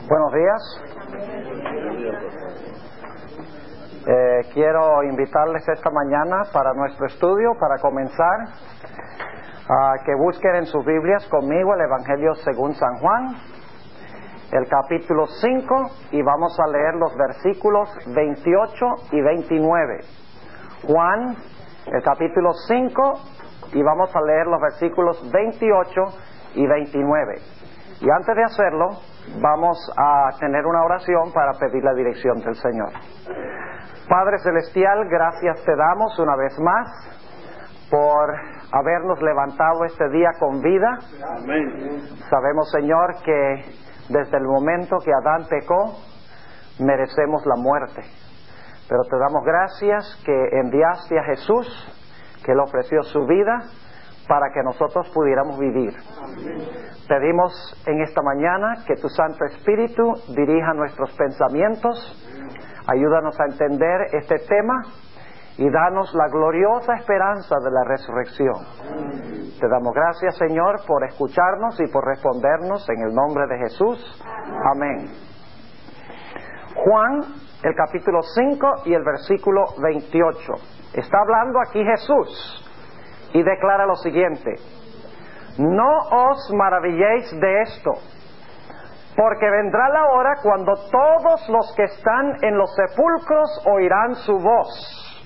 Buenos días. Quiero invitarles esta mañana para nuestro estudio, para comenzar, a que busquen en sus Biblias conmigo el Evangelio según San Juan, el capítulo 5, y vamos a leer los versículos 28 y 29. Juan, el capítulo 5, y vamos a leer los versículos 28 y 29. Y antes de hacerlo, vamos a tener una oración para pedir la dirección del Señor. Padre Celestial, gracias te damos una vez más por habernos levantado este día con vida. Amén. Sabemos, Señor, que desde el momento que Adán pecó, merecemos la muerte. Pero te damos gracias que enviaste a Jesús, que Él ofreció su vida para que nosotros pudiéramos vivir. Amén. Pedimos en esta mañana que tu Santo Espíritu dirija nuestros pensamientos, ayúdanos a entender este tema y danos la gloriosa esperanza de la resurrección. Te damos gracias, Señor, por escucharnos y por respondernos en el nombre de Jesús. Amén. Juan, el capítulo 5 y el versículo 28. Está hablando aquí Jesús y declara lo siguiente: no os maravilléis de esto, porque vendrá la hora cuando todos los que están en los sepulcros oirán su voz,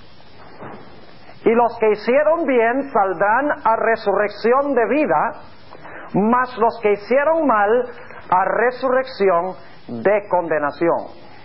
y los que hicieron bien saldrán a resurrección de vida, mas los que hicieron mal a resurrección de condenación.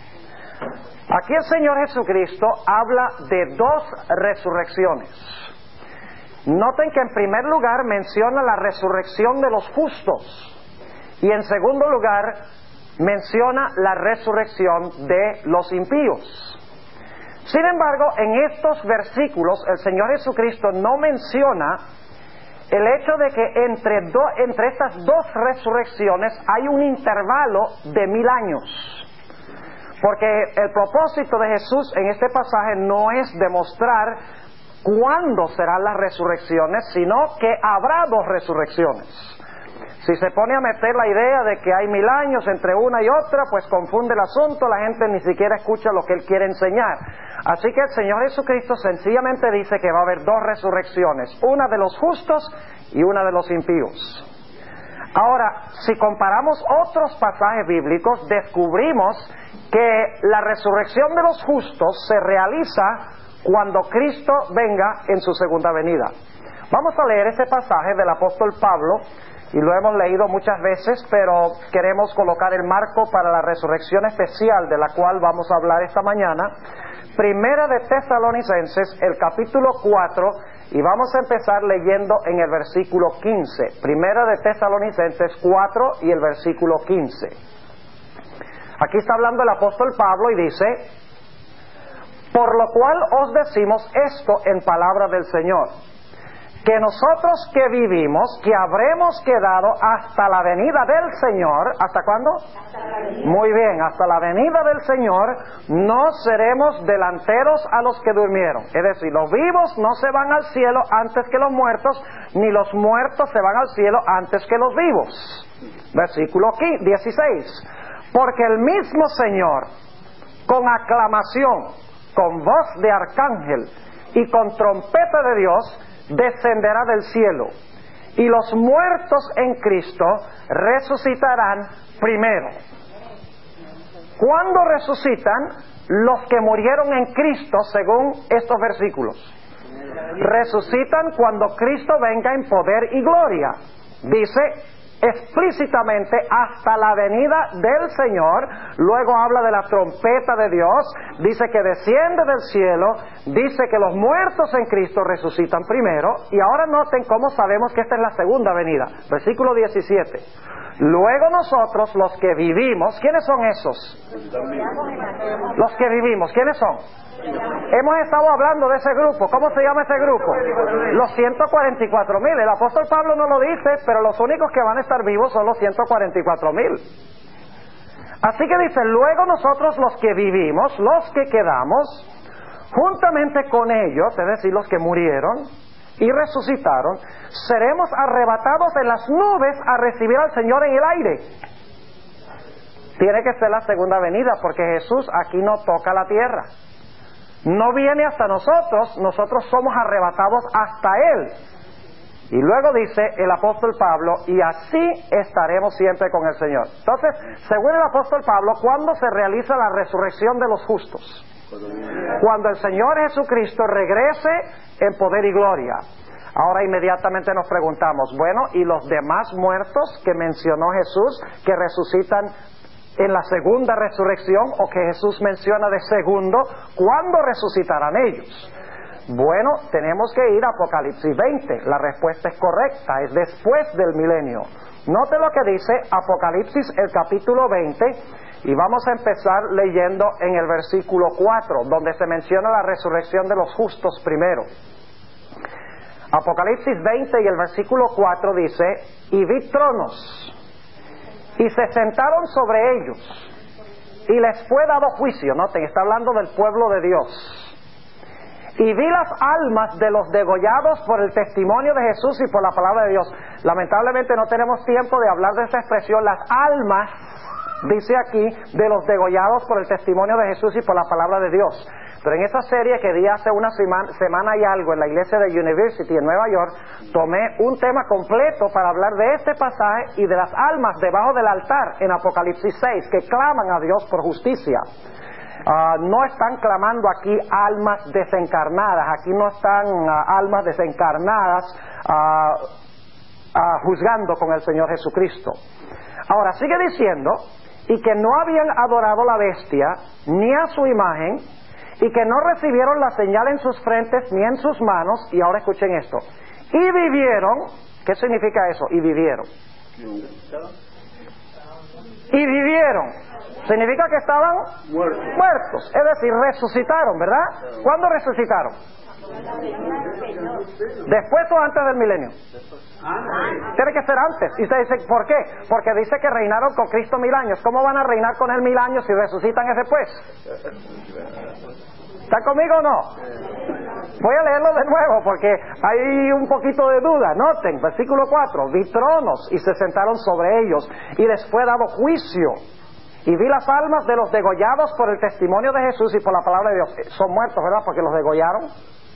Aquí el Señor Jesucristo habla de dos resurrecciones. Noten que en primer lugar menciona la resurrección de los justos y en segundo lugar menciona la resurrección de los impíos. Sin embargo, en estos versículos el Señor Jesucristo no menciona el hecho de que entre estas dos resurrecciones hay un intervalo de 1000 años. Porque el propósito de Jesús en este pasaje no es demostrar cuándo serán las resurrecciones, sino que habrá dos resurrecciones. Si se pone a meter la idea de que hay 1000 años entre una y otra, pues confunde el asunto, la gente ni siquiera escucha lo que Él quiere enseñar. Así que el Señor Jesucristo sencillamente dice que va a haber dos resurrecciones, una de los justos y una de los impíos. Ahora, si comparamos otros pasajes bíblicos, descubrimos que la resurrección de los justos se realiza cuando Cristo venga en su segunda venida. Vamos a leer ese pasaje del apóstol Pablo, y lo hemos leído muchas veces, pero queremos colocar el marco para la resurrección especial de la cual vamos a hablar esta mañana. Primera de Tesalonicenses, el capítulo 4, y vamos a empezar leyendo en el versículo 15. Primera de Tesalonicenses 4 y el versículo 15. Aquí está hablando el apóstol Pablo y dice: por lo cual os decimos esto en palabra del Señor, que nosotros que vivimos, que habremos quedado hasta la venida del Señor. ¿Hasta cuándo? Muy bien, hasta la venida del Señor, no seremos delanteros a los que durmieron. Es decir, los vivos no se van al cielo antes que los muertos, ni los muertos se van al cielo antes que los vivos. Versículo 16. Porque el mismo Señor, con aclamación, con voz de arcángel y con trompeta de Dios, descenderá del cielo, y los muertos en Cristo resucitarán primero. ¿Cuándo resucitan? Los que murieron en Cristo, según estos versículos. Resucitan cuando Cristo venga en poder y gloria. Dice explícitamente hasta la venida del Señor. Luego habla de la trompeta de Dios, dice que desciende del cielo, dice que los muertos en Cristo resucitan primero. Y ahora noten cómo sabemos que esta es la segunda venida. Versículo 17. Luego nosotros, los que vivimos, ¿quiénes son esos? Los que vivimos, ¿quiénes son? Hemos estado hablando de ese grupo. ¿Cómo se llama ese grupo? Los 144,000. El apóstol Pablo no lo dice, pero los únicos que van a estar vivos son los 144,000. Así que dice: luego nosotros los que vivimos, los que quedamos, juntamente con ellos, es decir, los que murieron y resucitaron, seremos arrebatados en las nubes a recibir al Señor en el aire. Tiene que ser la segunda venida, porque Jesús aquí no toca la tierra. No viene hasta nosotros, nosotros somos arrebatados hasta Él. Y luego dice el apóstol Pablo, y así estaremos siempre con el Señor. Entonces, según el apóstol Pablo, ¿cuándo se realiza la resurrección de los justos? Cuando el Señor Jesucristo regrese en poder y gloria. Ahora inmediatamente nos preguntamos, bueno, ¿y los demás muertos que mencionó Jesús, que resucitan en la segunda resurrección, o que Jesús menciona de segundo, cuándo resucitarán ellos? Bueno, tenemos que ir a Apocalipsis 20. La respuesta es correcta, es después del milenio. Note lo que dice Apocalipsis, el capítulo 20, y vamos a empezar leyendo en el versículo 4, donde se menciona la resurrección de los justos primero. Apocalipsis 20 y el versículo 4 dice, y vi tronos, y se sentaron sobre ellos, y les fue dado juicio. Noten, está hablando del pueblo de Dios. Y vi las almas de los degollados por el testimonio de Jesús y por la palabra de Dios. Lamentablemente no tenemos tiempo de hablar de esta expresión, las almas, dice aquí, de los degollados por el testimonio de Jesús y por la palabra de Dios. Pero en esa serie que di hace una semana y algo en la iglesia de University en Nueva York, tomé un tema completo para hablar de este pasaje y de las almas debajo del altar en Apocalipsis 6, que claman a Dios por justicia. No están clamando aquí almas desencarnadas, aquí no están almas desencarnadas juzgando con el Señor Jesucristo. Ahora sigue diciendo, y que no habían adorado la bestia ni a su imagen, y que no recibieron la señal en sus frentes ni en sus manos. Y ahora escuchen esto, y vivieron. ¿Qué significa eso? Y vivieron. Y vivieron significa que estaban muertos, es decir, resucitaron, ¿verdad? ¿Cuándo resucitaron? ¿Después o antes del milenio? Tiene que ser antes. Y usted dice, ¿por qué? Porque dice que reinaron con Cristo 1000 años. ¿Cómo van a reinar con Él 1000 años si resucitan es después? ¿Están conmigo o no? Voy a leerlo de nuevo porque hay un poquito de duda. Noten, versículo 4, vi tronos y se sentaron sobre ellos, y les fue dado juicio. Y vi las almas de los degollados por el testimonio de Jesús y por la palabra de Dios. Son muertos, ¿verdad? Porque los degollaron.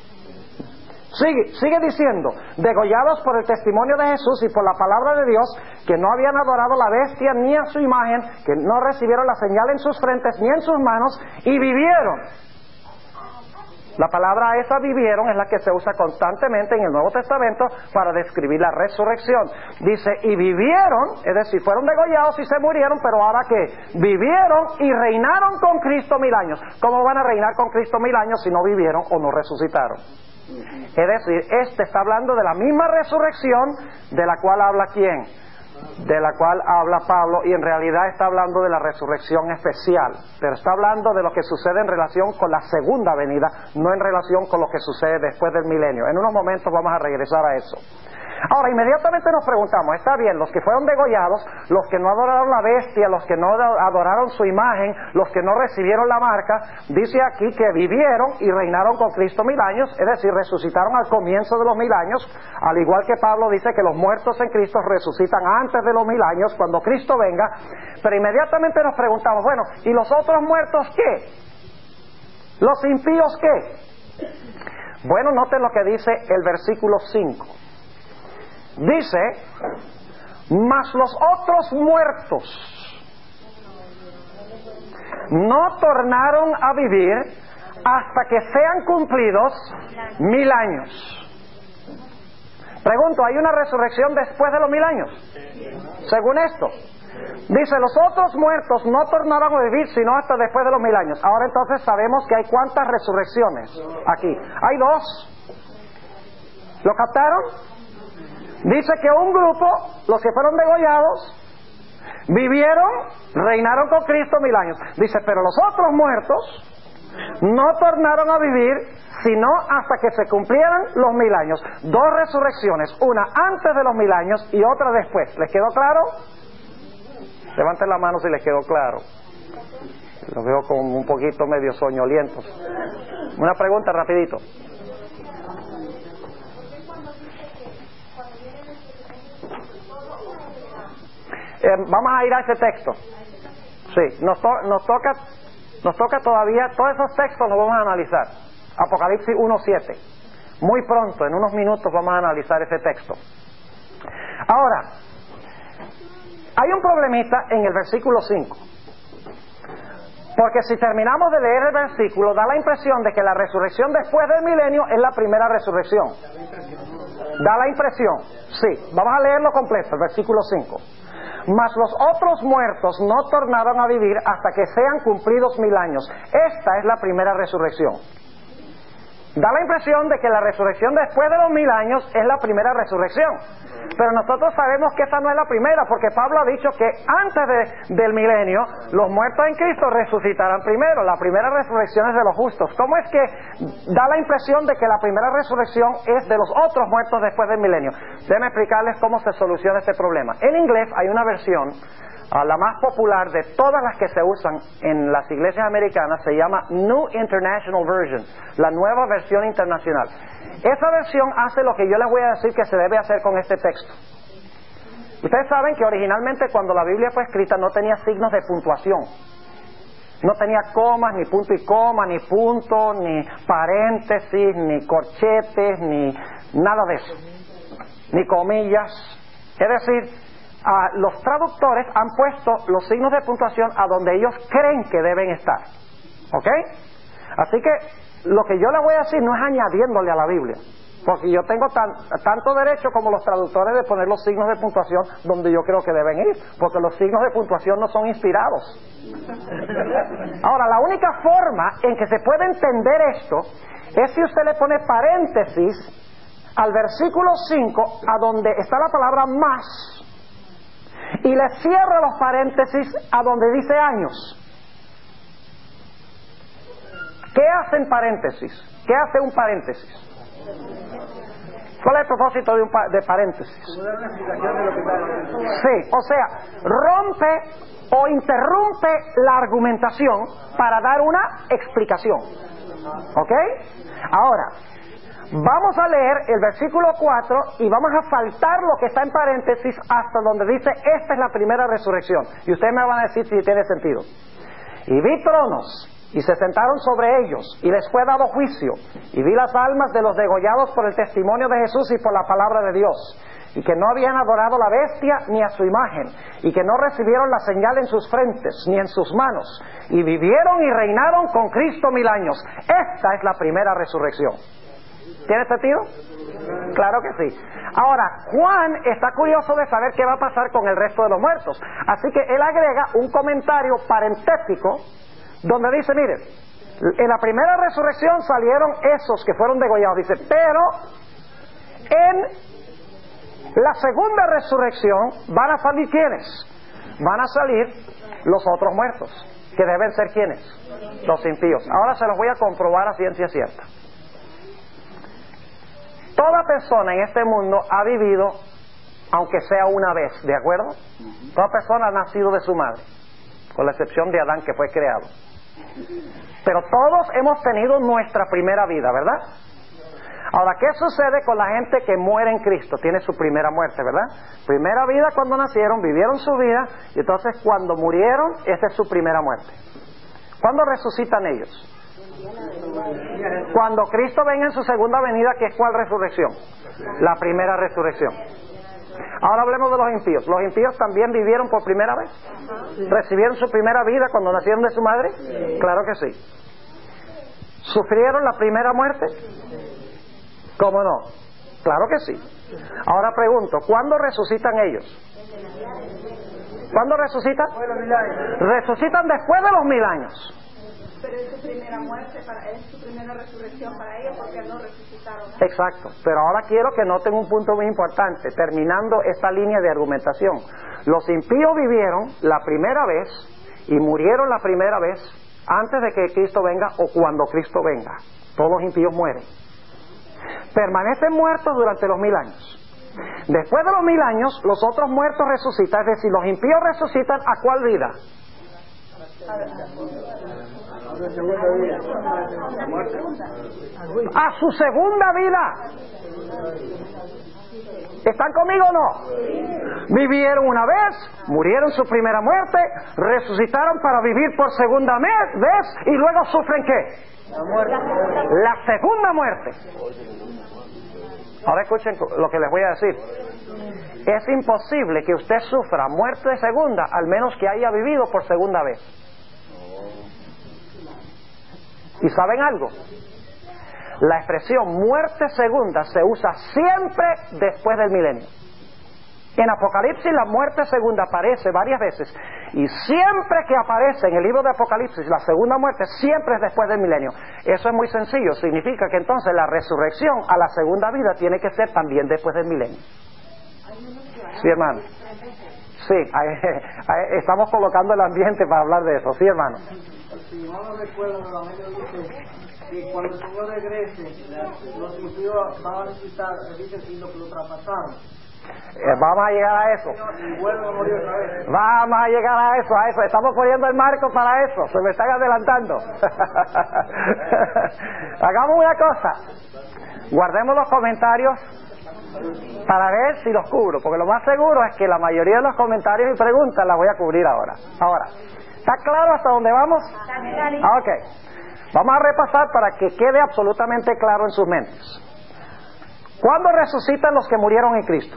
Sigue diciendo, degollados por el testimonio de Jesús y por la palabra de Dios, que no habían adorado la bestia ni a su imagen, que no recibieron la señal en sus frentes ni en sus manos, y vivieron. La palabra esa vivieron es la que se usa constantemente en el Nuevo Testamento para describir la resurrección. Dice, y vivieron, es decir, fueron degollados y se murieron, pero ahora que vivieron y reinaron con Cristo 1000 años. ¿Cómo van a reinar con Cristo 1000 años si no vivieron o no resucitaron? Es decir, este está hablando de la misma resurrección de la cual habla ¿quién? De la cual habla Pablo, y en realidad está hablando de la resurrección especial, pero está hablando de lo que sucede en relación con la segunda venida, no en relación con lo que sucede después del milenio. En unos momentos vamos a regresar a eso. Ahora, inmediatamente nos preguntamos, está bien, los que fueron degollados, los que no adoraron la bestia, los que no adoraron su imagen, los que no recibieron la marca, dice aquí que vivieron y reinaron con Cristo 1000 años, es decir, resucitaron al comienzo de los 1000 años, al igual que Pablo dice que los muertos en Cristo resucitan antes de los 1000 años, cuando Cristo venga. Pero inmediatamente nos preguntamos, bueno, ¿y los otros muertos qué? ¿Los impíos qué? Bueno, noten lo que dice el versículo 5. Dice, mas los otros muertos no tornaron a vivir hasta que sean cumplidos 1000 años. Pregunto, ¿hay una resurrección después de los 1000 años? Según esto, dice, los otros muertos no tornaron a vivir sino hasta después de los 1000 años. Ahora entonces sabemos que hay ¿cuántas resurrecciones aquí? Hay 2. ¿Lo captaron? Dice que un grupo, los que fueron degollados, vivieron, reinaron con Cristo 1000 años. Dice, pero los otros muertos no tornaron a vivir sino hasta que se cumplieran los 1000 años. 2 resurrecciones, una antes de los 1000 años y otra después. ¿Les quedó claro? Levanten la mano si les quedó claro. Los veo con un poquito medio soñolientos. Una pregunta rapidito. Vamos a ir a ese texto. Sí, nos toca todavía, todos esos textos los vamos a analizar. Apocalipsis 1:7. Muy pronto, en unos minutos, vamos a analizar ese texto. Ahora, hay un problemita en el versículo 5. Porque si terminamos de leer el versículo, da la impresión de que la resurrección después del milenio es la primera resurrección. Da la impresión, sí. Vamos a leerlo completo, el versículo 5. Mas los otros muertos no tornaron a vivir hasta que sean cumplidos 1000 años. Esta es la primera resurrección. Da la impresión de que la resurrección después de los 1000 años es la primera resurrección. Pero nosotros sabemos que esa no es la primera, porque Pablo ha dicho que antes del milenio los muertos en Cristo resucitarán primero. La primera resurrección es de los justos. ¿Cómo es que da la impresión de que la primera resurrección es de los otros muertos después del milenio? Déjenme explicarles cómo se soluciona este problema. En inglés hay una versión, la más popular de todas las que se usan en las iglesias americanas, se llama New International Version, la nueva versión internacional. Esa versión hace lo que yo les voy a decir que se debe hacer con este texto. Ustedes saben que originalmente cuando la Biblia fue escrita no tenía signos de puntuación. No tenía comas, ni punto y coma, ni punto, ni paréntesis, ni corchetes, ni nada de eso. Ni comillas. Es decir, los traductores han puesto los signos de puntuación a donde ellos creen que deben estar. ¿Ok? Así que lo que yo les voy a decir no es añadiéndole a la Biblia, porque yo tengo tanto derecho como los traductores de poner los signos de puntuación donde yo creo que deben ir, porque los signos de puntuación no son inspirados. Ahora, la única forma en que se puede entender esto es si usted le pone paréntesis al versículo 5 a donde está la palabra más, y le cierra los paréntesis a donde dice años. ¿Qué hacen paréntesis? ¿Qué hace un paréntesis? ¿Cuál es el propósito de paréntesis? Sí, o sea, rompe o interrumpe la argumentación para dar una explicación. ¿Ok? Ahora, vamos a leer el versículo 4 y vamos a saltar lo que está en paréntesis hasta donde dice esta es la primera resurrección. Y ustedes me van a decir si tiene sentido. Y vi tronos, y se sentaron sobre ellos, y les fue dado juicio, y vi las almas de los degollados por el testimonio de Jesús y por la palabra de Dios, y que no habían adorado a la bestia ni a su imagen, y que no recibieron la señal en sus frentes ni en sus manos, y vivieron y reinaron con Cristo 1000 años. Esta es la primera resurrección. ¿Tiene sentido? Claro que sí. Ahora, Juan está curioso de saber qué va a pasar con el resto de los muertos, así que él agrega un comentario parentético donde dice, mire, en la primera resurrección salieron esos que fueron degollados, dice, pero en la segunda resurrección van a salir ¿quiénes? Van a salir los otros muertos, que deben ser ¿quiénes? Los impíos. Ahora se los voy a comprobar a ciencia cierta. Toda persona en este mundo ha vivido, aunque sea una vez, ¿de acuerdo? Toda persona ha nacido de su madre, con la excepción de Adán, que fue creado. Pero todos hemos tenido nuestra primera vida, ¿verdad? Ahora, ¿qué sucede con la gente que muere en Cristo? Tiene su primera muerte, ¿verdad? Primera vida cuando nacieron, vivieron su vida, y entonces cuando murieron, esa es su primera muerte. ¿Cuándo resucitan ellos? Cuando Cristo venga en su segunda venida, que es ¿cuál resurrección? La primera resurrección. Ahora hablemos de los impíos. ¿Los impíos también vivieron por primera vez? ¿Recibieron su primera vida cuando nacieron de su madre? Claro que sí. ¿Sufrieron la primera muerte? ¿Cómo no? Claro que sí. Ahora pregunto, ¿cuándo resucitan ellos? ¿Cuándo resucitan? Resucitan después de los 1000 años. Pero es su primera muerte, es su primera resurrección para ellos porque no resucitaron. Exacto, pero ahora quiero que noten un punto muy importante, terminando esta línea de argumentación. Los impíos vivieron la primera vez y murieron la primera vez antes de que Cristo venga o cuando Cristo venga. Todos los impíos mueren. Permanecen muertos durante los 1000 años. Después de los 1000 años, los otros muertos resucitan, es decir, los impíos resucitan ¿a cuál vida? A su segunda vida. ¿Están conmigo o no? Vivieron una vez, murieron su primera muerte, resucitaron para vivir por segunda vez y luego sufren ¿qué? La segunda muerte. Ahora escuchen lo que les voy a decir. Es imposible que usted sufra muerte segunda al menos que haya vivido por segunda vez. ¿Y saben algo? La expresión muerte segunda se usa siempre después del milenio. En Apocalipsis la muerte segunda aparece varias veces, y siempre que aparece en el libro de Apocalipsis la segunda muerte siempre es después del milenio. Eso es muy sencillo, significa que entonces la resurrección a la segunda vida tiene que ser también después del milenio. Sí, hermano. Sí, estamos colocando el ambiente para hablar de eso. Sí, hermano. Si no lo recuerdo, la Biblia dice que cuando el Señor regrese, los impíos van a resucitar, y lo que lo traspasaron. Vamos a llegar a eso. Y vuelven a morir otra vez. Vamos a llegar a eso. Estamos poniendo el marco para eso. Se me están adelantando. Hagamos una cosa. Guardemos los comentarios para ver si los cubro, porque lo más seguro es que la mayoría de los comentarios y preguntas las voy a cubrir ahora. ¿Está claro hasta dónde vamos? Ok. Vamos a repasar para que quede absolutamente claro en sus mentes. ¿Cuándo resucitan los que murieron en Cristo?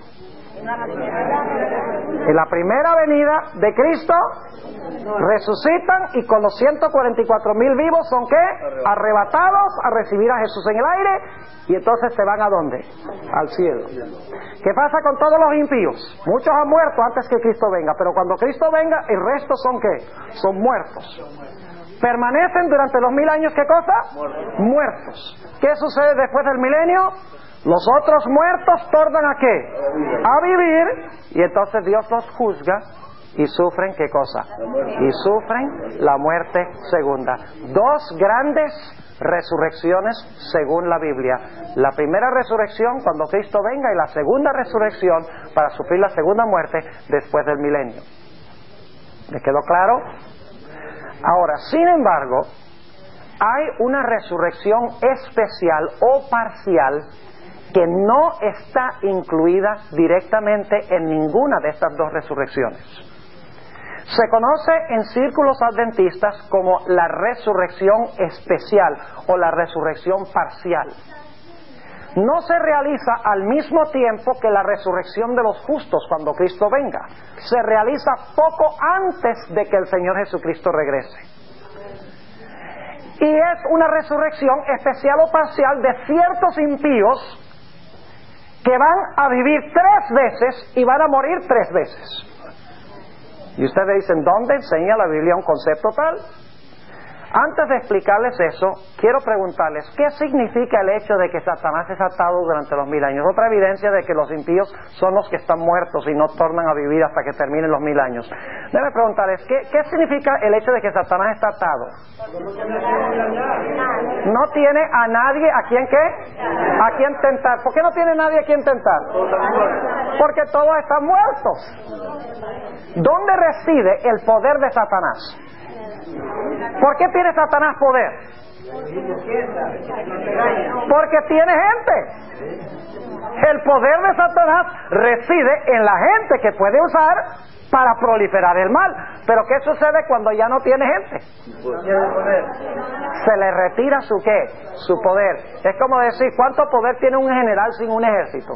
En la primera venida de Cristo resucitan, y con los 144,000 vivos son ¿qué? Arrebatados a recibir a Jesús en el aire, y entonces se van ¿a dónde? Al cielo. ¿Qué pasa con todos los impíos? Muchos han muerto antes que Cristo venga, pero cuando Cristo venga el resto son ¿qué? Son muertos. Permanecen durante los 1000 años, ¿qué cosa? Muertos. ¿Qué sucede después del milenio? Los otros muertos tornan ¿a qué? A vivir, y entonces Dios los juzga y sufren ¿qué cosa? Y sufren la muerte segunda. Dos grandes resurrecciones según la Biblia. La primera resurrección cuando Cristo venga, y la segunda resurrección para sufrir la segunda muerte después del milenio. ¿Les quedó claro? Ahora, sin embargo, hay una resurrección especial o parcial que no está incluida directamente en ninguna de estas dos resurrecciones. Se conoce en círculos adventistas como la resurrección especial o la resurrección parcial. No se realiza al mismo tiempo que la resurrección de los justos cuando Cristo venga. Se realiza poco antes de que el Señor Jesucristo regrese. Y es una resurrección especial o parcial de ciertos impíos que van a vivir 3 veces y van a morir 3 veces. Y ustedes dicen, ¿dónde enseña la Biblia un concepto tal? Antes de explicarles eso, quiero preguntarles, ¿qué significa el hecho de que Satanás es atado durante los 1000 años? Otra evidencia de que los impíos son los que están muertos y no tornan a vivir hasta que terminen los 1000 años. Déjenme preguntarles, ¿qué significa el hecho de que Satanás está atado? No tiene a nadie a quien ¿qué? A quien tentar. ¿Por qué no tiene nadie a quien tentar? Porque todos están muertos. ¿Dónde reside el poder de Satanás? ¿Por qué tiene Satanás poder? Porque tiene gente. El poder de Satanás reside en la gente que puede usar para proliferar el mal. Pero ¿qué sucede cuando ya no tiene gente? Se le retira ¿su qué? Su poder. Es como decir, ¿cuánto poder tiene un general sin un ejército?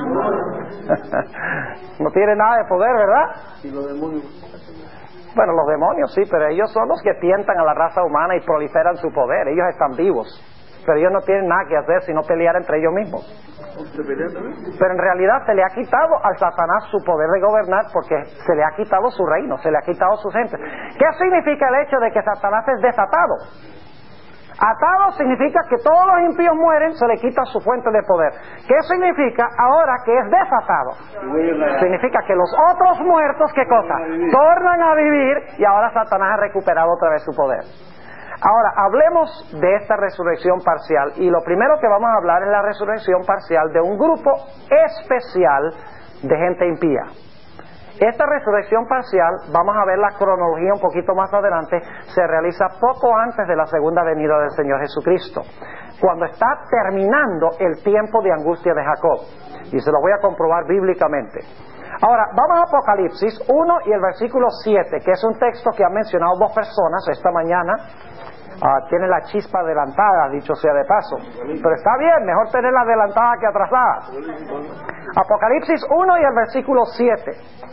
No tiene nada de poder, ¿verdad? Y los demonios. Bueno, los demonios sí, pero ellos son los que tientan a la raza humana y proliferan su poder. Ellos están vivos, pero ellos no tienen nada que hacer sino pelear entre ellos mismos. Pero en realidad se le ha quitado al Satanás su poder de gobernar, porque se le ha quitado su reino, se le ha quitado sus gentes. ¿Qué significa el hecho de que Satanás es desatado? Atado significa que todos los impíos mueren, se le quita su fuente de poder. ¿Qué significa ahora que es desatado? Significa que los otros muertos, ¿qué cosa? Tornan a vivir, y ahora Satanás ha recuperado otra vez su poder. Ahora, hablemos de esta resurrección parcial, y lo primero que vamos a hablar es la resurrección parcial de un grupo especial de gente impía. Esta resurrección parcial, vamos a ver la cronología un poquito más adelante, se realiza poco antes de la segunda venida del Señor Jesucristo, cuando está terminando el tiempo de angustia de Jacob. Y se lo voy a comprobar bíblicamente. Ahora, vamos a Apocalipsis 1 y el versículo 7, que es un texto que han mencionado dos personas esta mañana. Tiene la chispa adelantada, dicho sea de paso. Pero está bien, mejor tenerla adelantada que atrasada. Apocalipsis 1 y el versículo 7.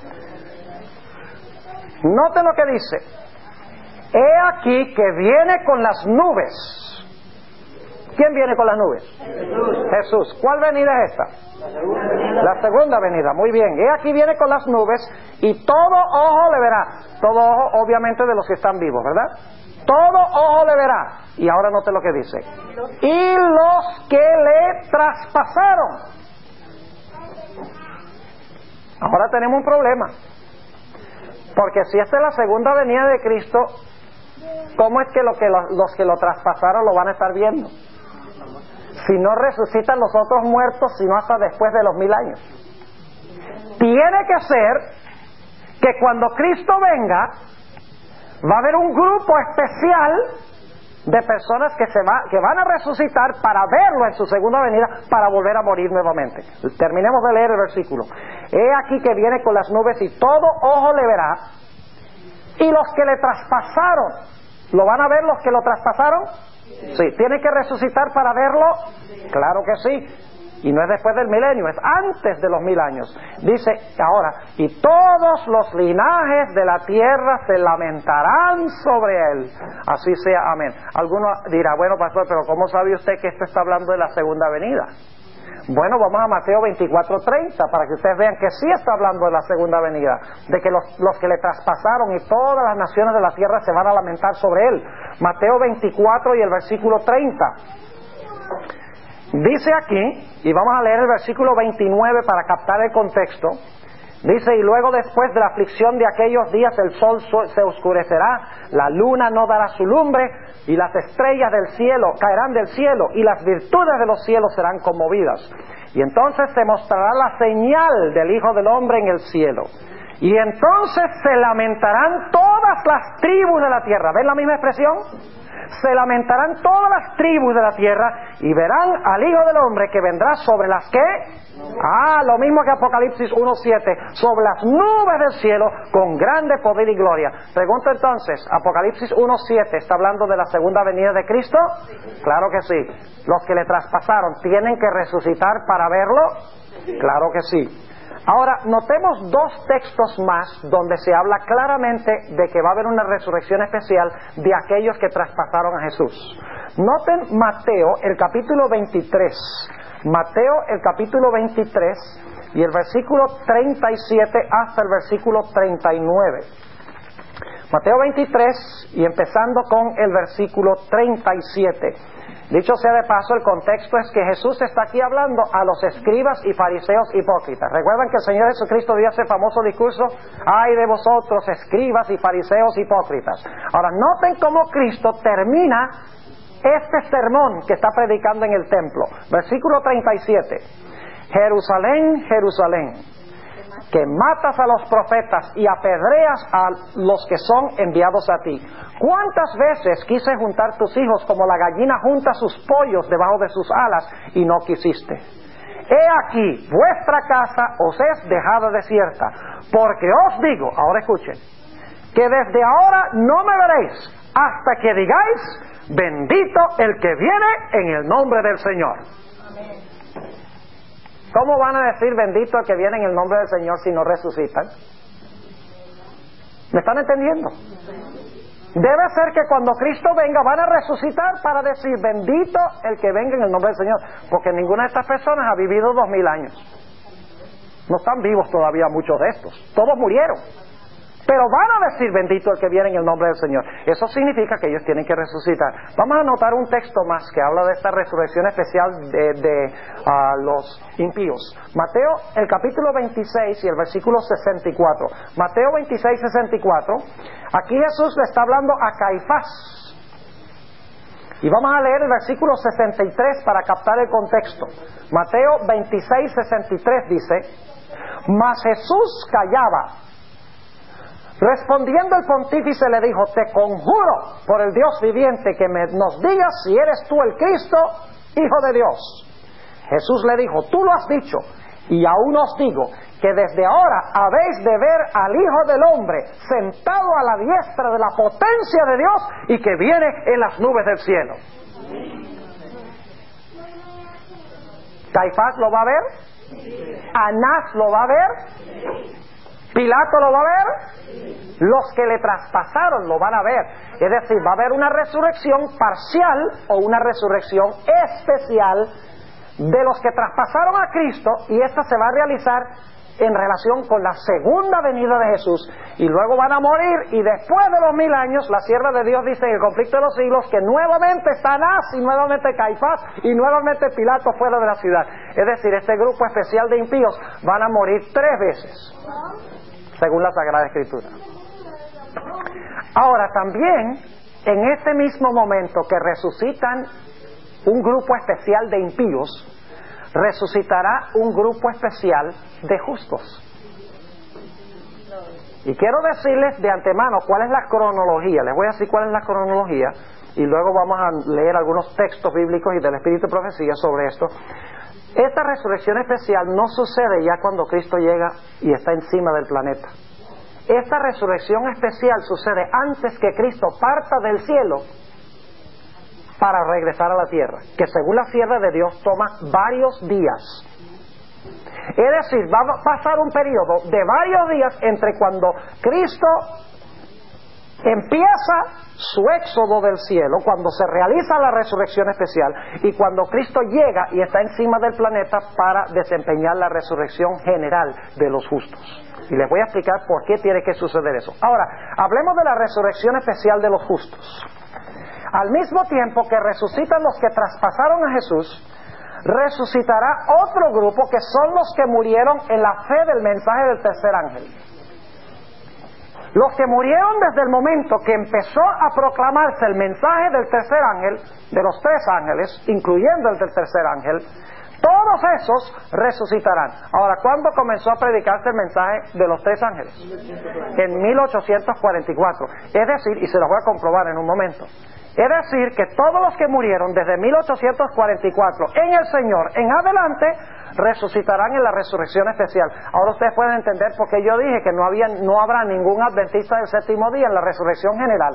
Note lo que dice. He aquí que viene con las nubes. ¿Quién viene con las nubes? Jesús. ¿Cuál venida es esta? La segunda venida. Muy bien. He aquí viene con las nubes y todo ojo le verá. Todo ojo, obviamente, de los que están vivos, ¿verdad? Todo ojo le verá. Y ahora note lo que dice. Y los que le traspasaron. Ahora tenemos un problema. Porque si esta es la segunda venida de Cristo, ¿cómo es que los que lo traspasaron lo van a estar viendo? Si no resucitan los otros muertos, sino hasta después de los 1000 años. Tiene que ser que cuando Cristo venga, va a haber un grupo especial de personas que van a resucitar para verlo en su segunda venida, para volver a morir nuevamente. Terminemos de leer el versículo. He aquí que viene con las nubes y todo ojo le verá, y los que le traspasaron, ¿lo van a ver los que lo traspasaron? Sí. ¿Tiene que resucitar para verlo? Claro que sí. Y no es después del milenio, es antes de los 1000 años. Dice ahora, y todos los linajes de la tierra se lamentarán sobre él. Así sea, amén. Alguno dirá, bueno, pastor, pero ¿cómo sabe usted que esto está hablando de la segunda venida? Bueno, vamos a Mateo 24:30 para que ustedes vean que sí está hablando de la segunda venida, de que los que le traspasaron y todas las naciones de la tierra se van a lamentar sobre él. Mateo 24 y el versículo 30. Dice aquí, y vamos a leer el versículo 29 para captar el contexto. Dice, y luego después de la aflicción de aquellos días el sol se oscurecerá, la luna no dará su lumbre, y las estrellas del cielo caerán del cielo, y las virtudes de los cielos serán conmovidas. Y entonces se mostrará la señal del Hijo del Hombre en el cielo. Y entonces se lamentarán todas las tribus de la tierra. ¿Ven la misma expresión? Se lamentarán todas las tribus de la tierra y verán al Hijo del Hombre que vendrá sobre las que... lo mismo que Apocalipsis 1:7, sobre las nubes del cielo con grande poder y gloria. Pregunto entonces, ¿Apocalipsis 1:7 está hablando de la segunda venida de Cristo? Claro que sí. ¿Los que le traspasaron tienen que resucitar para verlo? Claro que sí. Ahora, notemos dos textos más donde se habla claramente de que va a haber una resurrección especial de aquellos que traspasaron a Jesús. Noten Mateo, el capítulo 23. Mateo, el capítulo 23 y el versículo 37 hasta el versículo 39. Mateo 23 y empezando con el versículo 37. Dicho sea de paso, el contexto es que Jesús está aquí hablando a los escribas y fariseos hipócritas. ¿Recuerdan que el Señor Jesucristo dio ese famoso discurso? ¡Ay de vosotros, escribas y fariseos hipócritas! Ahora, noten cómo Cristo termina este sermón que está predicando en el templo. Versículo 37. Jerusalén, Jerusalén, que matas a los profetas y apedreas a los que son enviados a ti. ¿Cuántas veces quise juntar tus hijos como la gallina junta sus pollos debajo de sus alas y no quisiste? He aquí, vuestra casa os es dejada desierta, porque os digo, ahora escuchen, que desde ahora no me veréis hasta que digáis, bendito el que viene en el nombre del Señor. ¿Cómo van a decir bendito el que viene en el nombre del Señor si no resucitan? ¿Me están entendiendo? Debe ser que cuando Cristo venga van a resucitar para decir bendito el que venga en el nombre del Señor, porque ninguna de estas personas ha vivido 2000 años. No están vivos todavía muchos de estos, todos murieron. Pero van a decir bendito el que viene en el nombre del Señor. Eso significa que ellos tienen que resucitar. Vamos a anotar un texto más que habla de esta resurrección especial de los impíos. Mateo, el capítulo 26 y el versículo 64. Mateo 26, 64. Aquí Jesús le está hablando a Caifás. Y vamos a leer el versículo 63 para captar el contexto. Mateo 26, 63 dice: Mas Jesús callaba. Respondiendo el pontífice le dijo: te conjuro por el Dios viviente que nos digas si eres tú el Cristo, Hijo de Dios. Jesús le dijo: tú lo has dicho, y aún os digo que desde ahora habéis de ver al Hijo del Hombre sentado a la diestra de la potencia de Dios y que viene en las nubes del cielo. ¿Caifás lo va a ver? ¿Anás lo va a ver? ¿Pilato lo va a ver? Los que le traspasaron lo van a ver. Es decir, va a haber una resurrección parcial o una resurrección especial de los que traspasaron a Cristo, y esta se va a realizar en relación con la segunda venida de Jesús, y luego van a morir, y después de los 1000 años la sierva de Dios dice en el conflicto de los siglos que nuevamente está Anás y nuevamente Caifás y nuevamente Pilato fuera de la ciudad. Es decir, este grupo especial de impíos van a morir 3 veces según la Sagrada Escritura. Ahora también en este mismo momento que resucitan un grupo especial de impíos, resucitará un grupo especial de justos. Y quiero decirles de antemano cuál es la cronología. Les voy a decir cuál es la cronología y luego vamos a leer algunos textos bíblicos y del Espíritu de Profecía sobre esto. Esta resurrección especial no sucede ya cuando Cristo llega y está encima del planeta. Esta resurrección especial sucede antes que Cristo parta del cielo para regresar a la tierra, que según la sierva de Dios toma varios días. Es decir, va a pasar un periodo de varios días entre cuando Cristo empieza su éxodo del cielo, cuando se realiza la resurrección especial, y cuando Cristo llega y está encima del planeta para desempeñar la resurrección general de los justos. Y les voy a explicar por qué tiene que suceder eso. Ahora, hablemos de la resurrección especial de los justos. Al mismo tiempo que resucitan los que traspasaron a Jesús, resucitará otro grupo que son los que murieron en la fe del mensaje del tercer ángel. Los que murieron desde el momento que empezó a proclamarse el mensaje del tercer ángel, de los 3 ángeles, incluyendo el del tercer ángel, todos esos resucitarán. Ahora, ¿cuándo comenzó a predicarse el mensaje de los 3 ángeles? En 1844. Es decir, y se los voy a comprobar en un momento, es decir, que todos los que murieron desde 1844 en el Señor en adelante resucitarán en la resurrección especial. Ahora ustedes pueden entender por qué yo dije que no habrá ningún adventista del séptimo día en la resurrección general.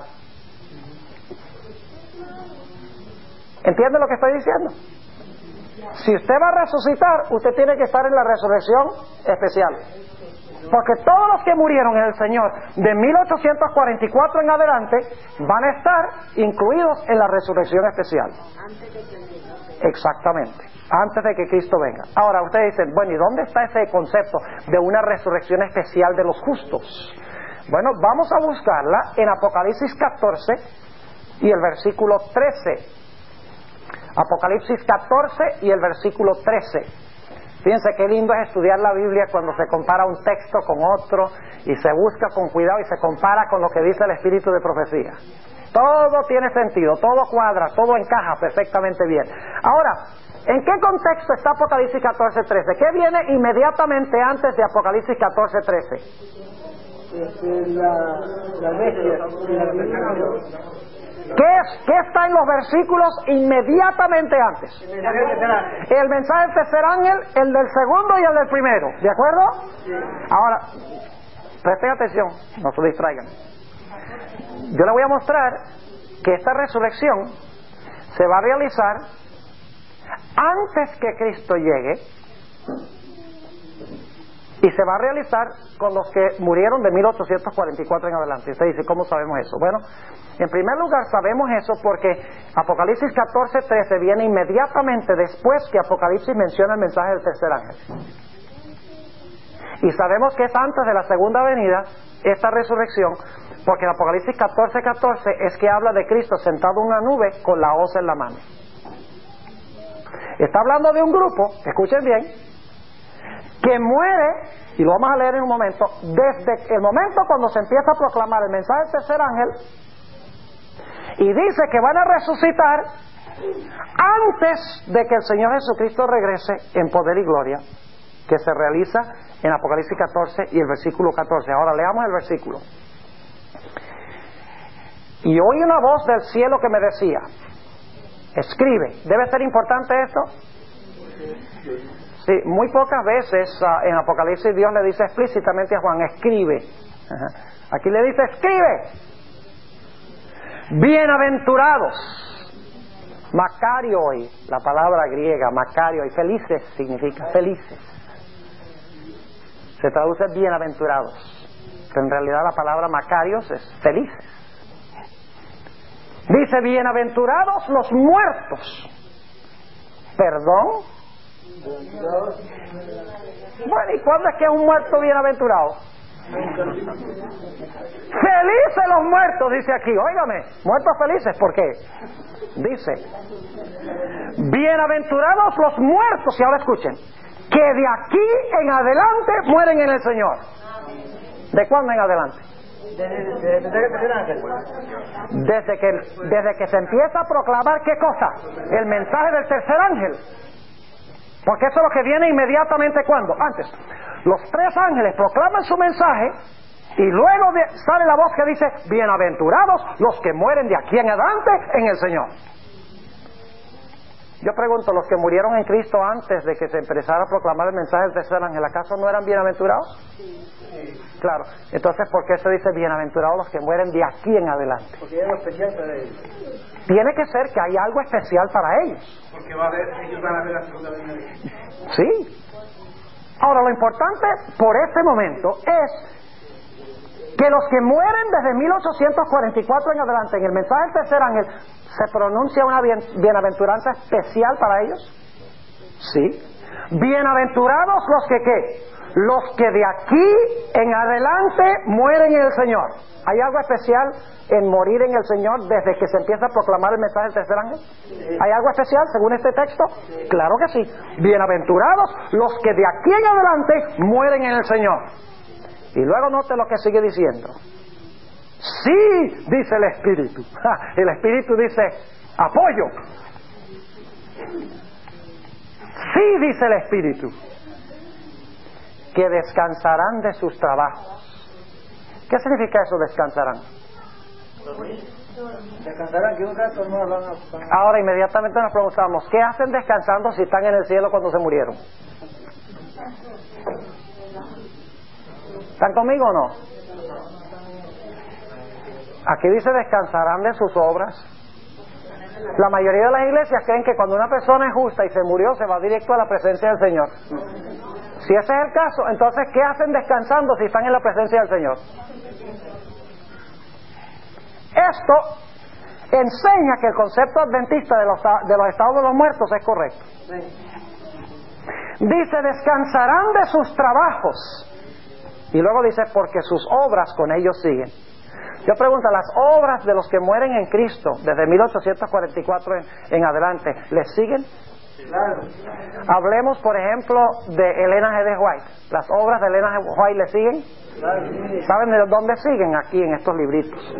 ¿Entienden lo que estoy diciendo? Si usted va a resucitar, usted tiene que estar en la resurrección especial. Porque todos los que murieron en el Señor de 1844 en adelante van a estar incluidos en la resurrección especial. Exactamente, antes de que Cristo venga. Ahora ustedes dicen, bueno, ¿y dónde está ese concepto de una resurrección especial de los justos? Bueno, vamos a buscarla en Apocalipsis 14 y el versículo 13. Apocalipsis 14 y el versículo 13. Fíjense qué lindo es estudiar la Biblia cuando se compara un texto con otro y se busca con cuidado y se compara con lo que dice el Espíritu de Profecía. Todo tiene sentido, todo cuadra, todo encaja perfectamente bien. Ahora, ¿en qué contexto está Apocalipsis 14:13? ¿Qué viene inmediatamente antes de Apocalipsis 14:13? La bestia. ¿Qué está en los versículos inmediatamente antes? El mensaje del tercer ángel, el del segundo y el del primero, ¿de acuerdo? Ahora, presten atención, no se distraigan. Yo les voy a mostrar que esta resurrección se va a realizar antes que Cristo llegue y se va a realizar con los que murieron de 1844 en adelante. Usted dice, ¿cómo sabemos eso? Bueno, en primer lugar sabemos eso porque Apocalipsis 14:13 viene inmediatamente después que Apocalipsis menciona el mensaje del tercer ángel. Y sabemos que es antes de la segunda venida esta resurrección, porque en Apocalipsis 14:14 es que habla de Cristo sentado en una nube con la hoz en la mano. Está hablando de un grupo, escuchen bien, que muere, y lo vamos a leer en un momento, desde el momento cuando se empieza a proclamar el mensaje del tercer ángel, y dice que van a resucitar antes de que el Señor Jesucristo regrese en poder y gloria que se realiza en Apocalipsis 14 y el versículo 14. Ahora leamos el versículo. Y oí una voz del cielo que me decía, escribe. ¿Debe ser importante esto? Sí, muy pocas veces en Apocalipsis Dios le dice explícitamente a Juan, escribe. Aquí le dice, escribe. Bienaventurados. Makarioi, la palabra griega, makarioi, felices significa felices. Se traduce bienaventurados, pero en realidad la palabra makarios es felices. Dice, bienaventurados los muertos. ¿Perdón? Bueno, ¿y cuándo es que es un muerto bienaventurado? Felices los muertos, dice aquí. Óigame, muertos felices, ¿por qué? Dice, bienaventurados los muertos, y ahora escuchen, que de aquí en adelante mueren en el Señor. ¿De cuándo en adelante? Desde que se empieza a proclamar, ¿qué cosa? El mensaje del tercer ángel. Porque eso es lo que viene inmediatamente. ¿Cuándo? Antes. Los tres ángeles proclaman su mensaje y luego sale la voz que dice, bienaventurados los que mueren de aquí en adelante en el Señor. Yo pregunto, ¿los que murieron en Cristo antes de que se empezara a proclamar el mensaje del tercer ángel, acaso no eran bienaventurados? Sí. Claro. Entonces, ¿por qué se dice bienaventurados los que mueren de aquí en adelante? Porque hay algo especial para ellos. Tiene que ser que hay algo especial para ellos. Porque ellos van a ver la segunda venida de Cristo. Sí. Ahora, lo importante por este momento es que los que mueren desde 1844 en adelante en el mensaje del tercer ángel, ¿se pronuncia una bienaventuranza especial para ellos? Sí. Bienaventurados los que ¿qué? Los que de aquí en adelante mueren en el Señor. ¿Hay algo especial en morir en el Señor desde que se empieza a proclamar el mensaje del tercer ángel? ¿Hay algo especial según este texto? Claro que sí. Bienaventurados los que de aquí en adelante mueren en el Señor. Y luego note lo que sigue diciendo. Sí, dice el Espíritu. El Espíritu dice, apoyo. Sí, dice el Espíritu, que descansarán de sus trabajos. ¿Qué significa eso, descansarán? Descansarán, que un rato no van a... Ahora inmediatamente nos preguntamos, ¿qué hacen descansando si están en el cielo cuando se murieron? ¿Están conmigo o no? Aquí dice descansarán de sus obras. La mayoría de las iglesias creen que cuando una persona es justa y se murió se va directo a la presencia del Señor. Si ese es el caso, entonces ¿qué hacen descansando si están en la presencia del Señor? Esto enseña que el concepto adventista de los estados de los muertos es correcto. Dice, descansarán de sus trabajos. Y luego dice, porque sus obras con ellos siguen. Yo pregunto, ¿las obras de los que mueren en Cristo desde 1844 en adelante, les siguen? Claro. Hablemos, por ejemplo, de Elena G. de White. ¿Las obras de Elena G. White le siguen? Claro, sí. ¿Saben de dónde siguen? Aquí en estos libritos.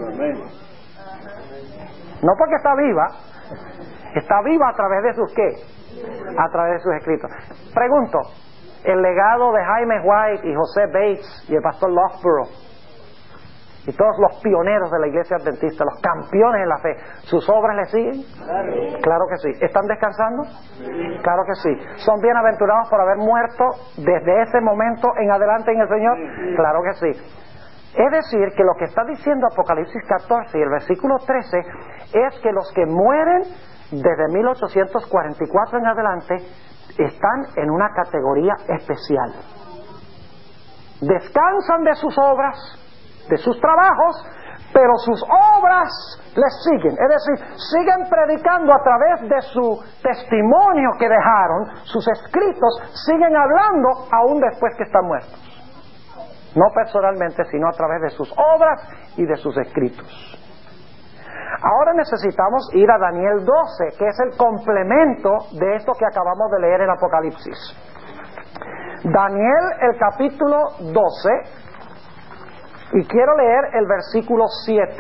No porque está viva a través de sus ¿qué? A través de sus escritos. Pregunto, el legado de Jaime White y José Bates y el pastor Loughborough y todos los pioneros de la iglesia adventista, los campeones en la fe, ¿sus obras le siguen? Claro que sí. ¿Están descansando? Claro que sí. ¿Son bienaventurados por haber muerto desde ese momento en adelante en el Señor? Claro que sí. Es decir, que lo que está diciendo Apocalipsis 14 y el versículo 13 es que los que mueren desde 1844 en adelante están en una categoría especial. Descansan de sus obras, de sus trabajos, pero sus obras les siguen. Es decir, siguen predicando a través de su testimonio que dejaron, sus escritos, siguen hablando aún después que están muertos. No personalmente, sino a través de sus obras y de sus escritos. Ahora necesitamos ir a Daniel 12, que es el complemento de esto que acabamos de leer en Apocalipsis. Daniel, el capítulo 12, y quiero leer el versículo 7.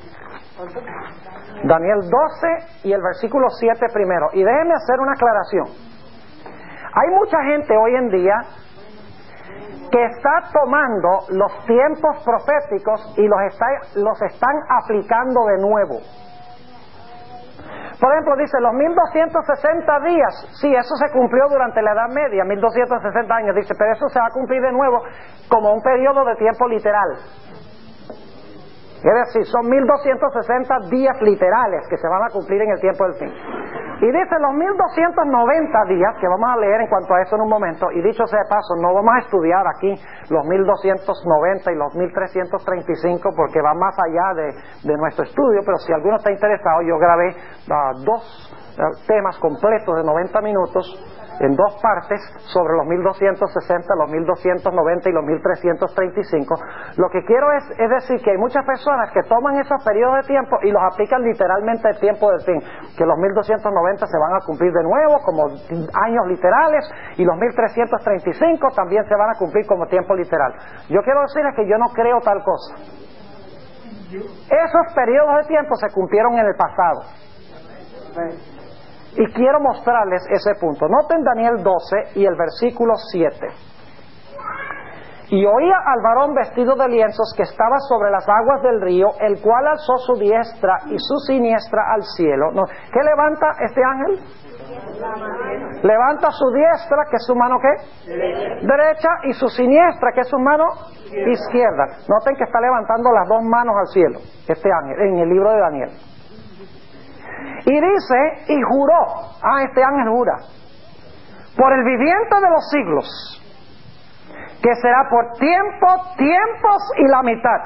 Daniel 12 y el versículo 7 primero. Y déjenme hacer una aclaración. Hay mucha gente hoy en día que está tomando los tiempos proféticos y los están aplicando de nuevo. Por ejemplo, dice los 1260 días. Sí, eso se cumplió durante la Edad Media, 1260 años. Dice, pero eso se va a cumplir de nuevo como un periodo de tiempo literal. Es decir, son 1260 días literales que se van a cumplir en el tiempo del fin. Y dice los 1290 días, que vamos a leer en cuanto a eso en un momento, y dicho sea de paso, no vamos a estudiar aquí los 1290 y los 1335 porque va más allá de nuestro estudio, pero si alguno está interesado, yo grabé dos temas completos de 90 minutos en dos partes sobre los 1260, los 1290 y los 1335. Lo que quiero es decir que hay muchas personas que toman esos periodos de tiempo y los aplican literalmente al tiempo del fin, que los 1290 se van a cumplir de nuevo como años literales y los 1335 también se van a cumplir como tiempo literal. Yo quiero decirles que yo no creo tal cosa. Esos periodos de tiempo se cumplieron en el pasado. Y quiero mostrarles ese punto. Noten Daniel 12 y el versículo 7. Y oía al varón vestido de lienzos que estaba sobre las aguas del río, el cual alzó su diestra y su siniestra al cielo. ¿Qué levanta este ángel? Levanta su diestra, que es su mano ¿qué? Derecha, y su siniestra, que es su mano izquierda. Noten que está levantando las dos manos al cielo, este ángel, en el libro de Daniel. Y dice, y juró, este ángel jura, por el viviente de los siglos, que será por tiempos y la mitad.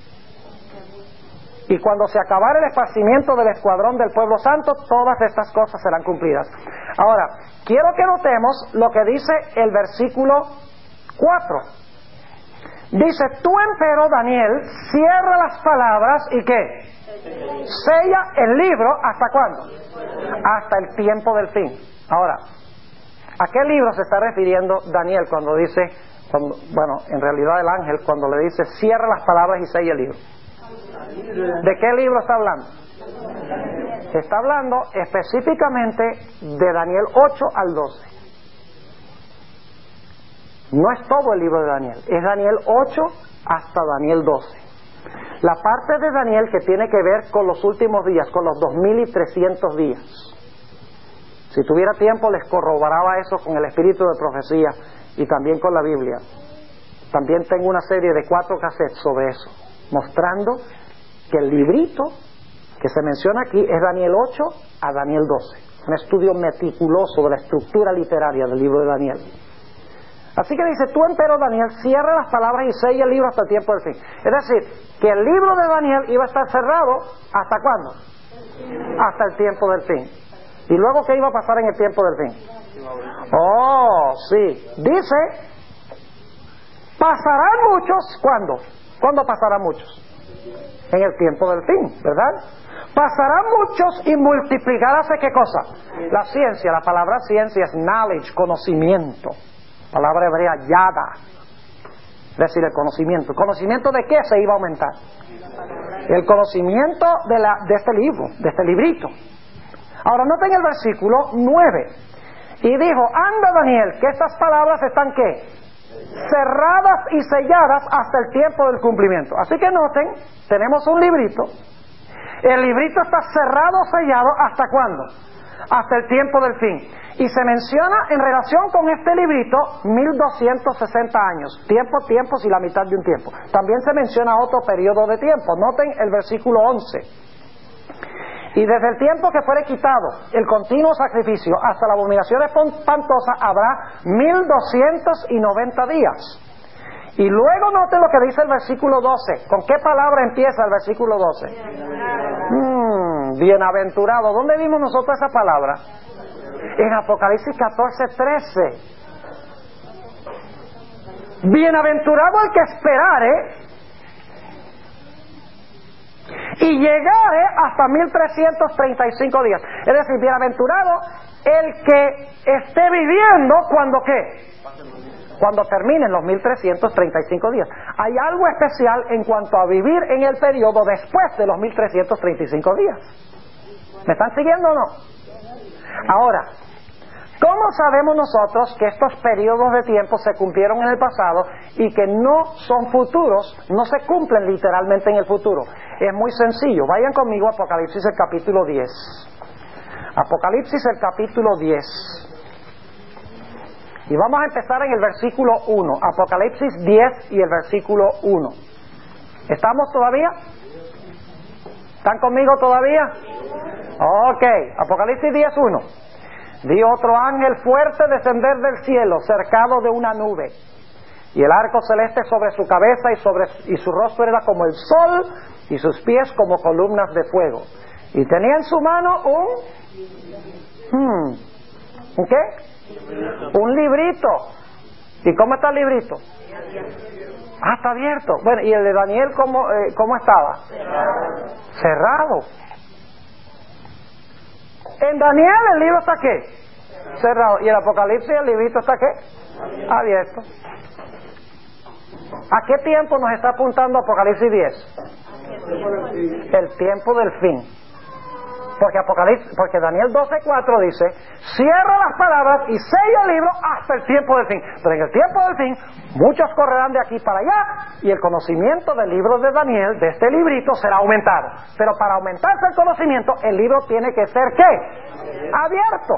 Y cuando se acabare el esparcimiento del escuadrón del pueblo santo, todas estas cosas serán cumplidas. Ahora, quiero que notemos lo que dice el versículo 4. Dice, tú empero, Daniel, cierra las palabras y ¿qué? Sella el libro, ¿hasta cuándo? Hasta el tiempo del fin. Ahora, ¿a qué libro se está refiriendo Daniel cuando dice, en realidad el ángel cuando le dice cierra las palabras y sella el libro? ¿De qué libro está hablando? Está hablando específicamente de Daniel 8 al 12. No es todo el libro de Daniel, es Daniel 8 hasta Daniel 12. La parte de Daniel que tiene que ver con los últimos días, con los 2300 días. Si tuviera tiempo les corroboraba eso con el espíritu de profecía y también con la Biblia. También tengo una serie de 4 cassettes sobre eso, mostrando que el librito que se menciona aquí es Daniel 8 a Daniel 12. Un estudio meticuloso de la estructura literaria del libro de Daniel. Así que dice, tú empero, Daniel, cierra las palabras y sella el libro hasta el tiempo del fin. Es decir, que el libro de Daniel iba a estar cerrado, ¿hasta cuándo? Hasta el tiempo del fin. ¿Y luego qué iba a pasar en el tiempo del fin? Sí. Dice, pasarán muchos, ¿cuándo? ¿Cuándo pasarán muchos? En el tiempo del fin, ¿verdad? Pasarán muchos y multiplicaráse, ¿qué cosa? La ciencia, la palabra ciencia es knowledge, conocimiento. Palabra hebrea yada, es decir, el conocimiento. ¿El conocimiento de qué se iba a aumentar? El conocimiento de este libro, de este librito. Ahora noten el versículo 9. Y dijo, anda Daniel, que estas palabras están ¿qué? Cerradas y selladas hasta el tiempo del cumplimiento. Así que noten, tenemos un librito. El librito está cerrado, sellado, ¿hasta cuándo? Hasta el tiempo del fin. Y se menciona en relación con este librito 1260 años, tiempos y la mitad de un tiempo. También se menciona otro periodo de tiempo. Noten el versículo 11. Y desde el tiempo que fuere quitado el continuo sacrificio hasta la abominación espantosa habrá 1290 días. Y luego noten lo que dice el versículo 12. ¿Con qué palabra empieza el versículo 12? Bienaventurado. ¿Dónde vimos nosotros esa palabra? En Apocalipsis 14:13. Bienaventurado el que esperare y llegare hasta 1335 días. Es decir, bienaventurado el que esté viviendo cuando ¿qué? Cuando terminen los 1335 días. Hay algo especial en cuanto a vivir en el periodo después de los 1335 días. ¿Me están siguiendo o no? Ahora, ¿Cómo sabemos nosotros que estos periodos de tiempo se cumplieron en el pasado y que no son futuros, no se cumplen literalmente en el futuro? Es muy sencillo. Vayan conmigo a Apocalipsis el capítulo 10. Apocalipsis el capítulo 10. Y vamos a empezar en el versículo 1. Apocalipsis 10 y el versículo 1. ¿Estamos todavía? ¿Están conmigo todavía? Ok. Apocalipsis 10, 1. Vi otro ángel fuerte descender del cielo, cercado de una nube, y el arco celeste sobre su cabeza y su rostro era como el sol, y sus pies como columnas de fuego. Y tenía en su mano ¿un qué? Un librito. ¿Y cómo está el librito? Ah, está abierto. Bueno, ¿y el de Daniel cómo estaba? Cerrado. En Daniel el libro está ¿qué? Cerrado. Y el Apocalipsis el librito está ¿qué? Abierto. ¿A qué tiempo nos está apuntando Apocalipsis 10? El tiempo del fin. Porque Daniel 12:4 dice: cierra las palabras y sella el libro hasta el tiempo del fin. Pero en el tiempo del fin muchos correrán de aquí para allá, y el conocimiento del libro de Daniel, de este librito, será aumentado. Pero para aumentarse el conocimiento, el libro tiene que ser ¿qué? Abierto.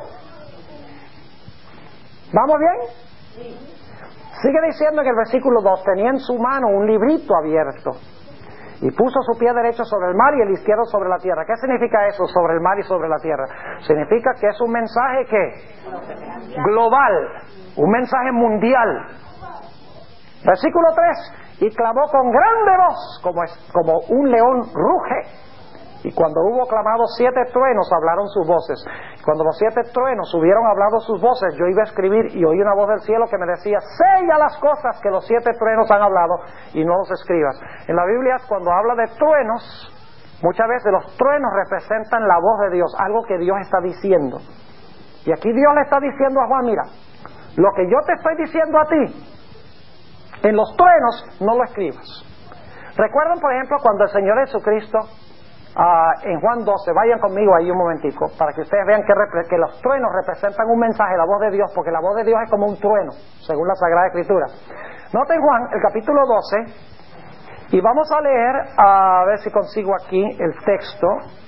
¿Vamos bien? Sigue diciendo en el versículo 2: tenía en su mano un librito abierto, y puso su pie derecho sobre el mar y el izquierdo sobre la tierra. ¿Qué significa eso, sobre el mar y sobre la tierra? Significa que es un mensaje ¿qué? Global, un mensaje mundial. Versículo 3: y clamó con grande voz, como un león ruge. Y cuando hubo clamado 7 truenos, hablaron sus voces. Cuando los 7 truenos hubieron hablado sus voces, yo iba a escribir y oí una voz del cielo que me decía: sella las cosas que los 7 truenos han hablado y no los escribas. En la Biblia, cuando habla de truenos, muchas veces los truenos representan la voz de Dios, algo que Dios está diciendo. Y aquí Dios le está diciendo a Juan: mira, lo que yo te estoy diciendo a ti, en los truenos no lo escribas. ¿Recuerdan, por ejemplo, cuando el Señor Jesucristo, en Juan 12, vayan conmigo ahí un momentico, para que ustedes vean que los truenos representan un mensaje, la voz de Dios, porque la voz de Dios es como un trueno, según la Sagrada Escritura. Noten Juan, el capítulo 12, y vamos a leer, a ver si consigo aquí el texto,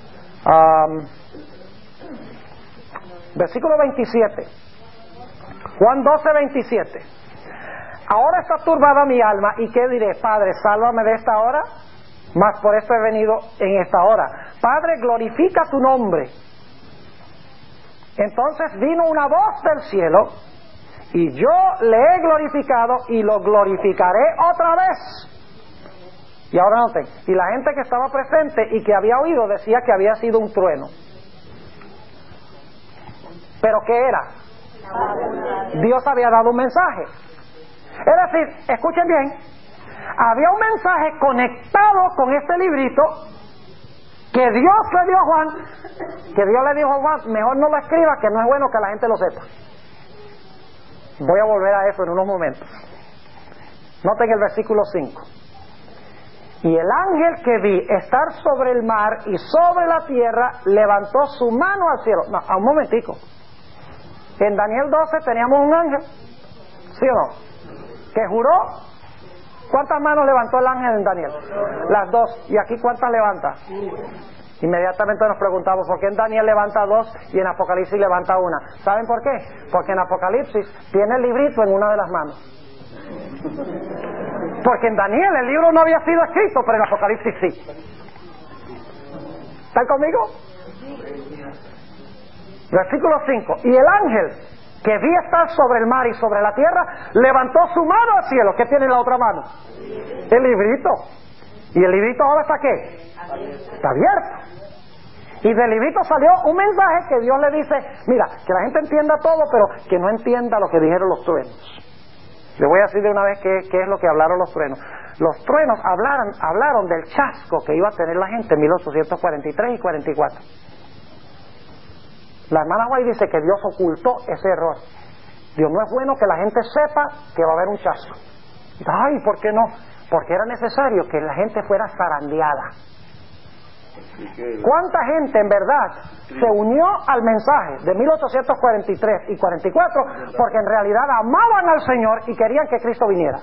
versículo 27, Juan 12, 27. Ahora está turbada mi alma, ¿y qué diré? Padre, sálvame de esta hora, mas por esto he venido en esta hora. Padre, glorifica tu nombre. Entonces vino una voz del cielo, y yo le he glorificado y lo glorificaré otra vez. Y ahora noten, y la gente que estaba presente y que había oído decía que había sido un trueno. ¿Pero qué era? Dios había dado un mensaje. Es decir, escuchen bien, había un mensaje conectado con este librito que Dios le dio a Juan, que Dios le dijo a Juan: mejor no lo escriba, que no es bueno que la gente lo sepa. Voy a volver a eso en unos momentos. Noten el versículo 5. Y el ángel que vi estar sobre el mar y sobre la tierra levantó su mano al cielo. No, un momentico. En Daniel 12 teníamos un ángel, ¿sí o no? Que juró. ¿Cuántas manos levantó el ángel en Daniel? Las 2. ¿Y aquí cuántas levanta? Inmediatamente nos preguntamos: ¿por qué en Daniel levanta 2 y en Apocalipsis levanta 1? ¿Saben por qué? Porque en Apocalipsis tiene el librito en una de las manos. Porque en Daniel el libro no había sido escrito, pero en Apocalipsis sí. ¿Están conmigo? Versículo 5. Y el ángel que vi estar sobre el mar y sobre la tierra levantó su mano al cielo. ¿Qué tiene en la otra mano? El librito. ¿Y el librito ahora está qué? Está abierto. Y del librito salió un mensaje que Dios le dice: mira, que la gente entienda todo, pero que no entienda lo que dijeron los truenos. Le voy a decir de una vez qué es lo que hablaron los truenos. Los truenos hablaron del chasco que iba a tener la gente en 1843 y 44. La hermana White dice que Dios ocultó ese error. Dios no es bueno que la gente sepa que va a haber un chasco. Ay, ¿por qué no? Porque era necesario que la gente fuera zarandeada. ¿Cuánta gente en verdad se unió al mensaje de 1843 y 44 porque en realidad amaban al Señor y querían que Cristo viniera?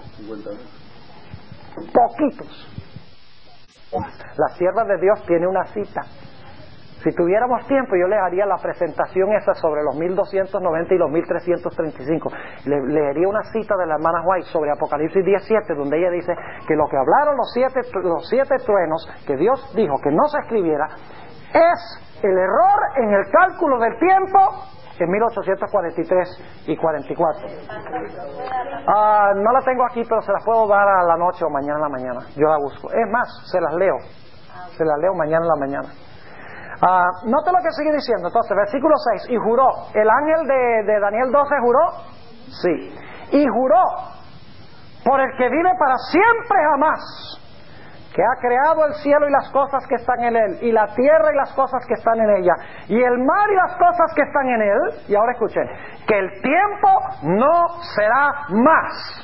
Poquitos. La sierva de Dios tiene una cita. Si tuviéramos tiempo, yo les haría la presentación esa sobre los 1290 y los 1335. Leería una cita de la hermana White sobre Apocalipsis 17, donde ella dice que lo que hablaron los siete truenos, que Dios dijo que no se escribiera, es el error en el cálculo del tiempo en 1843 y 44. No la tengo aquí, pero se las puedo dar a la noche o mañana en la mañana. Yo la busco. Es más, se las leo mañana en la mañana. Note lo que sigue diciendo. Entonces, versículo 6. Y juró. ¿El ángel de Daniel 12 juró? Sí. Y juró por el que vive para siempre jamás, que ha creado el cielo y las cosas que están en él, y la tierra y las cosas que están en ella, y el mar y las cosas que están en él. Y ahora escuchen, que el tiempo no será más.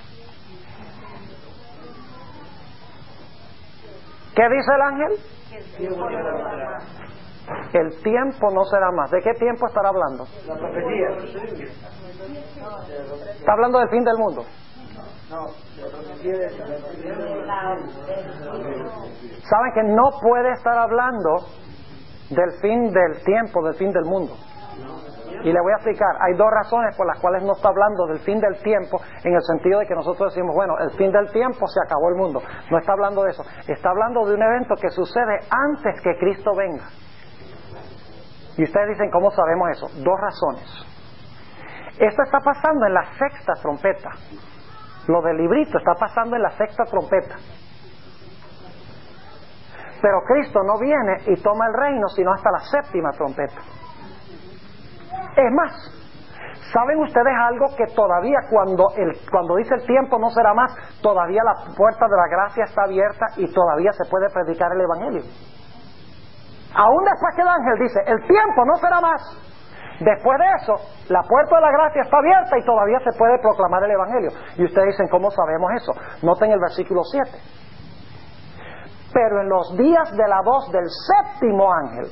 ¿Qué dice el ángel? El tiempo no será más. ¿De qué tiempo estará hablando? La profecía. ¿Está hablando del fin del mundo? No, la profecía Saben que no puede estar hablando del fin del tiempo, del fin del mundo. Y le voy a explicar. Hay dos razones por las cuales no está hablando del fin del tiempo, en el sentido de que nosotros decimos, bueno, el fin del tiempo, se acabó el mundo. No está hablando de eso. Está hablando de un evento que sucede antes que Cristo venga. Y ustedes dicen, ¿cómo sabemos eso? Dos razones. Esto está pasando en la sexta trompeta. Lo del librito está pasando en la sexta trompeta. Pero Cristo no viene y toma el reino sino hasta la séptima trompeta. Es más, ¿saben ustedes algo? Que todavía cuando dice el tiempo no será más, todavía la puerta de la gracia está abierta y todavía se puede predicar el Evangelio. Aún después que el ángel dice, el tiempo no será más, después de eso, la puerta de la gracia está abierta y todavía se puede proclamar el Evangelio. Y ustedes dicen, ¿cómo sabemos eso? Noten el versículo 7. Pero en los días de la voz del séptimo ángel,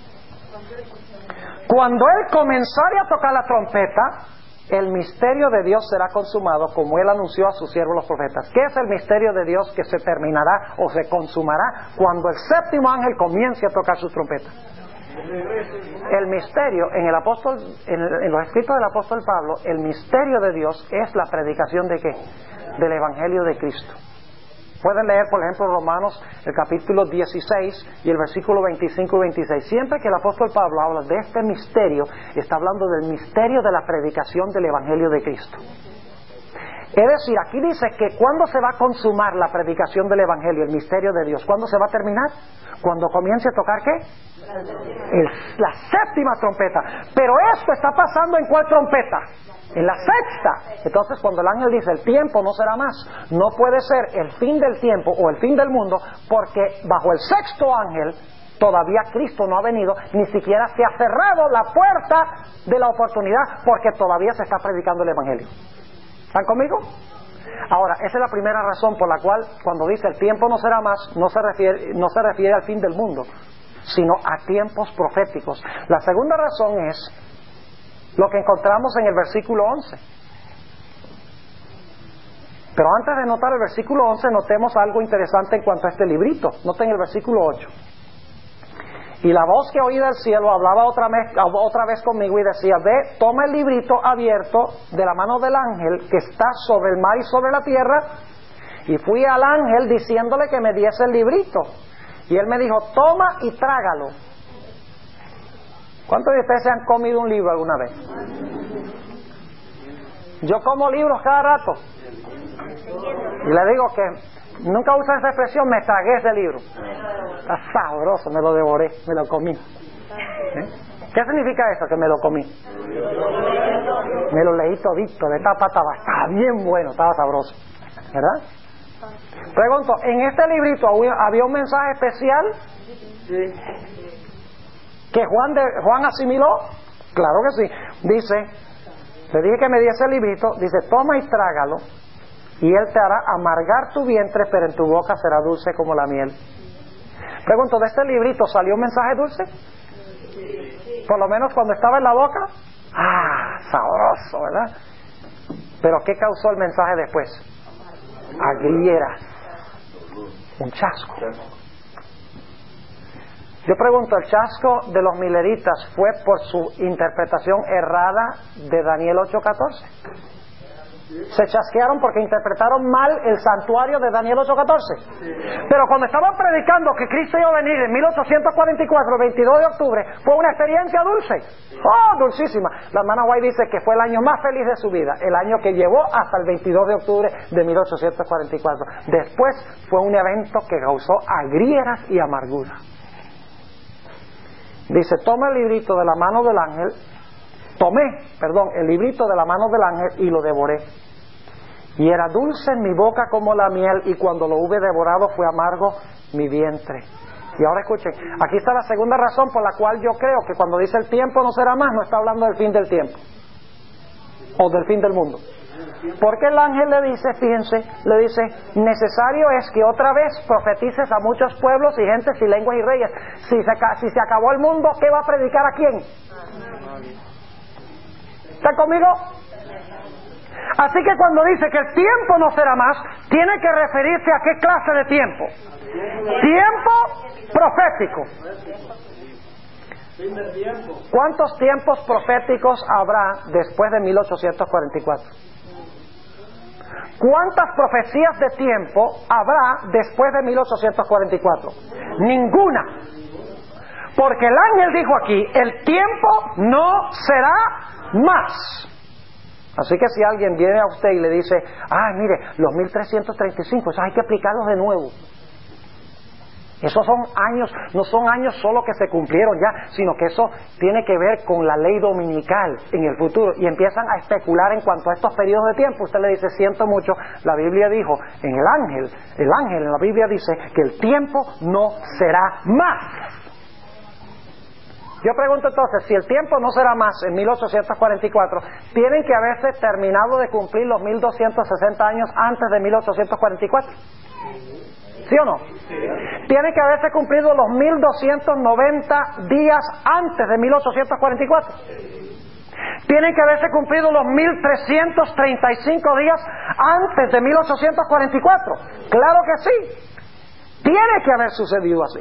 cuando él comenzare a tocar la trompeta, el misterio de Dios será consumado, como él anunció a sus siervos los profetas. ¿Qué es el misterio de Dios que se terminará o se consumará cuando el séptimo ángel comience a tocar su trompeta? El misterio, en los escritos del apóstol Pablo, el misterio de Dios es la predicación ¿de qué? Del Evangelio de Cristo. Pueden leer, por ejemplo, Romanos, el capítulo 16 y el versículo 25 y 26. Siempre que el apóstol Pablo habla de este misterio, está hablando del misterio de la predicación del Evangelio de Cristo. Es decir, aquí dice que ¿cuándo se va a consumar la predicación del Evangelio, el misterio de Dios? ¿Cuándo se va a terminar? Cuando comience a tocar ¿qué? La séptima trompeta. Pero esto está pasando ¿en cuál trompeta? En la sexta. Entonces, cuando el ángel dice el tiempo no será más, no puede ser el fin del tiempo o el fin del mundo, porque bajo el sexto ángel todavía Cristo no ha venido, ni siquiera se ha cerrado la puerta de la oportunidad, porque todavía se está predicando el Evangelio. ¿Están conmigo? Ahora, esa es la primera razón por la cual cuando dice el tiempo no será más, no se refiere al fin del mundo, sino a tiempos proféticos. La segunda razón es lo que encontramos en el versículo 11. Pero antes de notar el versículo 11, notemos algo interesante en cuanto a este librito. Noten el versículo 8. Y la voz que oí del cielo hablaba otra vez conmigo y decía, ve, toma el librito abierto de la mano del ángel que está sobre el mar y sobre la tierra. Y fui al ángel diciéndole que me diese el librito. Y él me dijo, toma y trágalo. ¿Cuántos de ustedes se han comido un libro alguna vez? Yo como libros cada rato. Y le digo que nunca usan esa expresión, me tragué ese libro. Está sabroso, me lo devoré, me lo comí. ¿Qué significa eso, que me lo comí? Me lo leí todito, de tapa a tapa. Está bien bueno, estaba sabroso. ¿Verdad? Pregunto, ¿en este librito había un mensaje especial? Sí. ¿Que Juan asimiló? Claro que sí. Dice, le dije que me diese el librito, dice, toma y trágalo, y él te hará amargar tu vientre, pero en tu boca será dulce como la miel. Pregunto, ¿de este librito salió un mensaje dulce? Por lo menos cuando estaba en la boca. Ah, sabroso, ¿verdad? Pero ¿qué causó el mensaje después? Agrieras. Un chasco. Yo pregunto, ¿el chasco de los mileritas fue por su interpretación errada de Daniel 8:14? Se chasquearon porque interpretaron mal el santuario de Daniel 8:14. Pero cuando estaban predicando que Cristo iba a venir en 1844, el 22 de octubre, fue una experiencia dulce. ¡Oh, dulcísima! La hermana White dice que fue el año más feliz de su vida, el año que llevó hasta el 22 de octubre de 1844. Después fue un evento que causó agrieras y amargura. Dice, toma el librito de la mano del ángel. Tomé el librito de la mano del ángel y lo devoré. Y era dulce en mi boca como la miel, y cuando lo hube devorado fue amargo mi vientre. Y ahora escuchen, aquí está la segunda razón por la cual yo creo que cuando dice el tiempo no será más, no está hablando del fin del tiempo o del fin del mundo. Porque el ángel le dice, fíjense, le dice, necesario es que otra vez profetices a muchos pueblos y gentes y lenguas y reyes. Si se acabó el mundo, ¿qué va a predicar a quién? ¿Está conmigo? Así que cuando dice que el tiempo no será más, tiene que referirse a qué clase de tiempo. Tiempo profético. ¿Cuántos tiempos proféticos habrá después de 1844? ¿Cuántas profecías de tiempo habrá después de 1844? Ninguna. Porque el ángel dijo aquí, el tiempo no será más. Así que si alguien viene a usted y le dice, mire, los 1335, esos hay que aplicarlos de nuevo. Esos son años, no son años solo que se cumplieron ya, sino que eso tiene que ver con la ley dominical en el futuro. Y empiezan a especular en cuanto a estos periodos de tiempo. Usted le dice, siento mucho, la Biblia dijo, el ángel en la Biblia dice que el tiempo no será más. Yo pregunto entonces, si el tiempo no será más en 1844, ¿tienen que haberse terminado de cumplir los 1260 años antes de 1844? ¿Sí o no? Tienen que haberse cumplido los 1290 días antes de 1844. Tienen que haberse cumplido los 1335 días antes de 1844. Claro que sí. Tiene que haber sucedido así.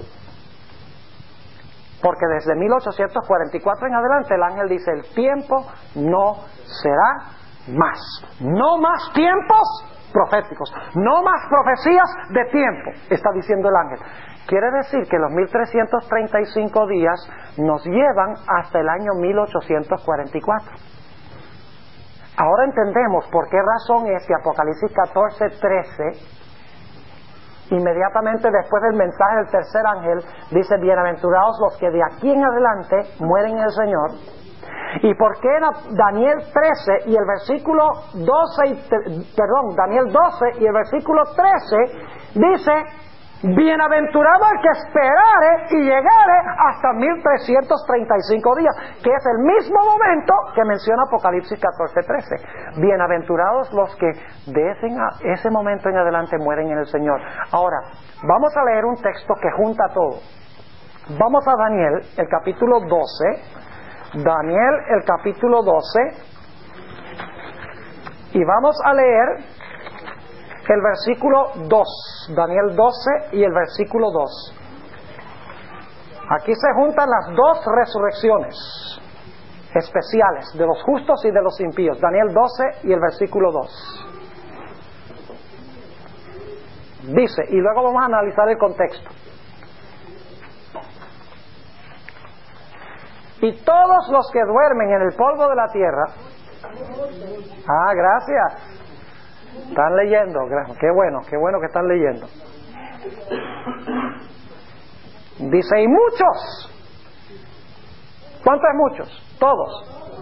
Porque desde 1844 en adelante el ángel dice, el tiempo no será más. No más tiempos proféticos, no más profecías de tiempo, está diciendo el ángel. Quiere decir que los 1335 días nos llevan hasta el año 1844. Ahora entendemos por qué razón es que Apocalipsis 14:13, inmediatamente después del mensaje del tercer ángel, dice, bienaventurados los que de aquí en adelante mueren en el Señor. ¿Y por qué Daniel 13 y el versículo 12, Daniel 12 y el versículo 13 dice, bienaventurado el que esperare y llegare hasta 1335 días, que es el mismo momento que menciona Apocalipsis 14:13. Bienaventurados los que de ese momento en adelante mueren en el Señor. Ahora, vamos a leer un texto que junta todo. Vamos a Daniel, el capítulo 12. Daniel, el capítulo 12. Y vamos a leer el versículo 2, Daniel 12 y el versículo 2. Aquí se juntan las dos resurrecciones especiales de los justos y de los impíos. Daniel 12 y el versículo 2. Dice, y luego vamos a analizar el contexto. Y todos los que duermen en el polvo de la tierra. Gracias. Están leyendo, qué bueno que están leyendo. Dice, y muchos. ¿Cuántos muchos? Todos.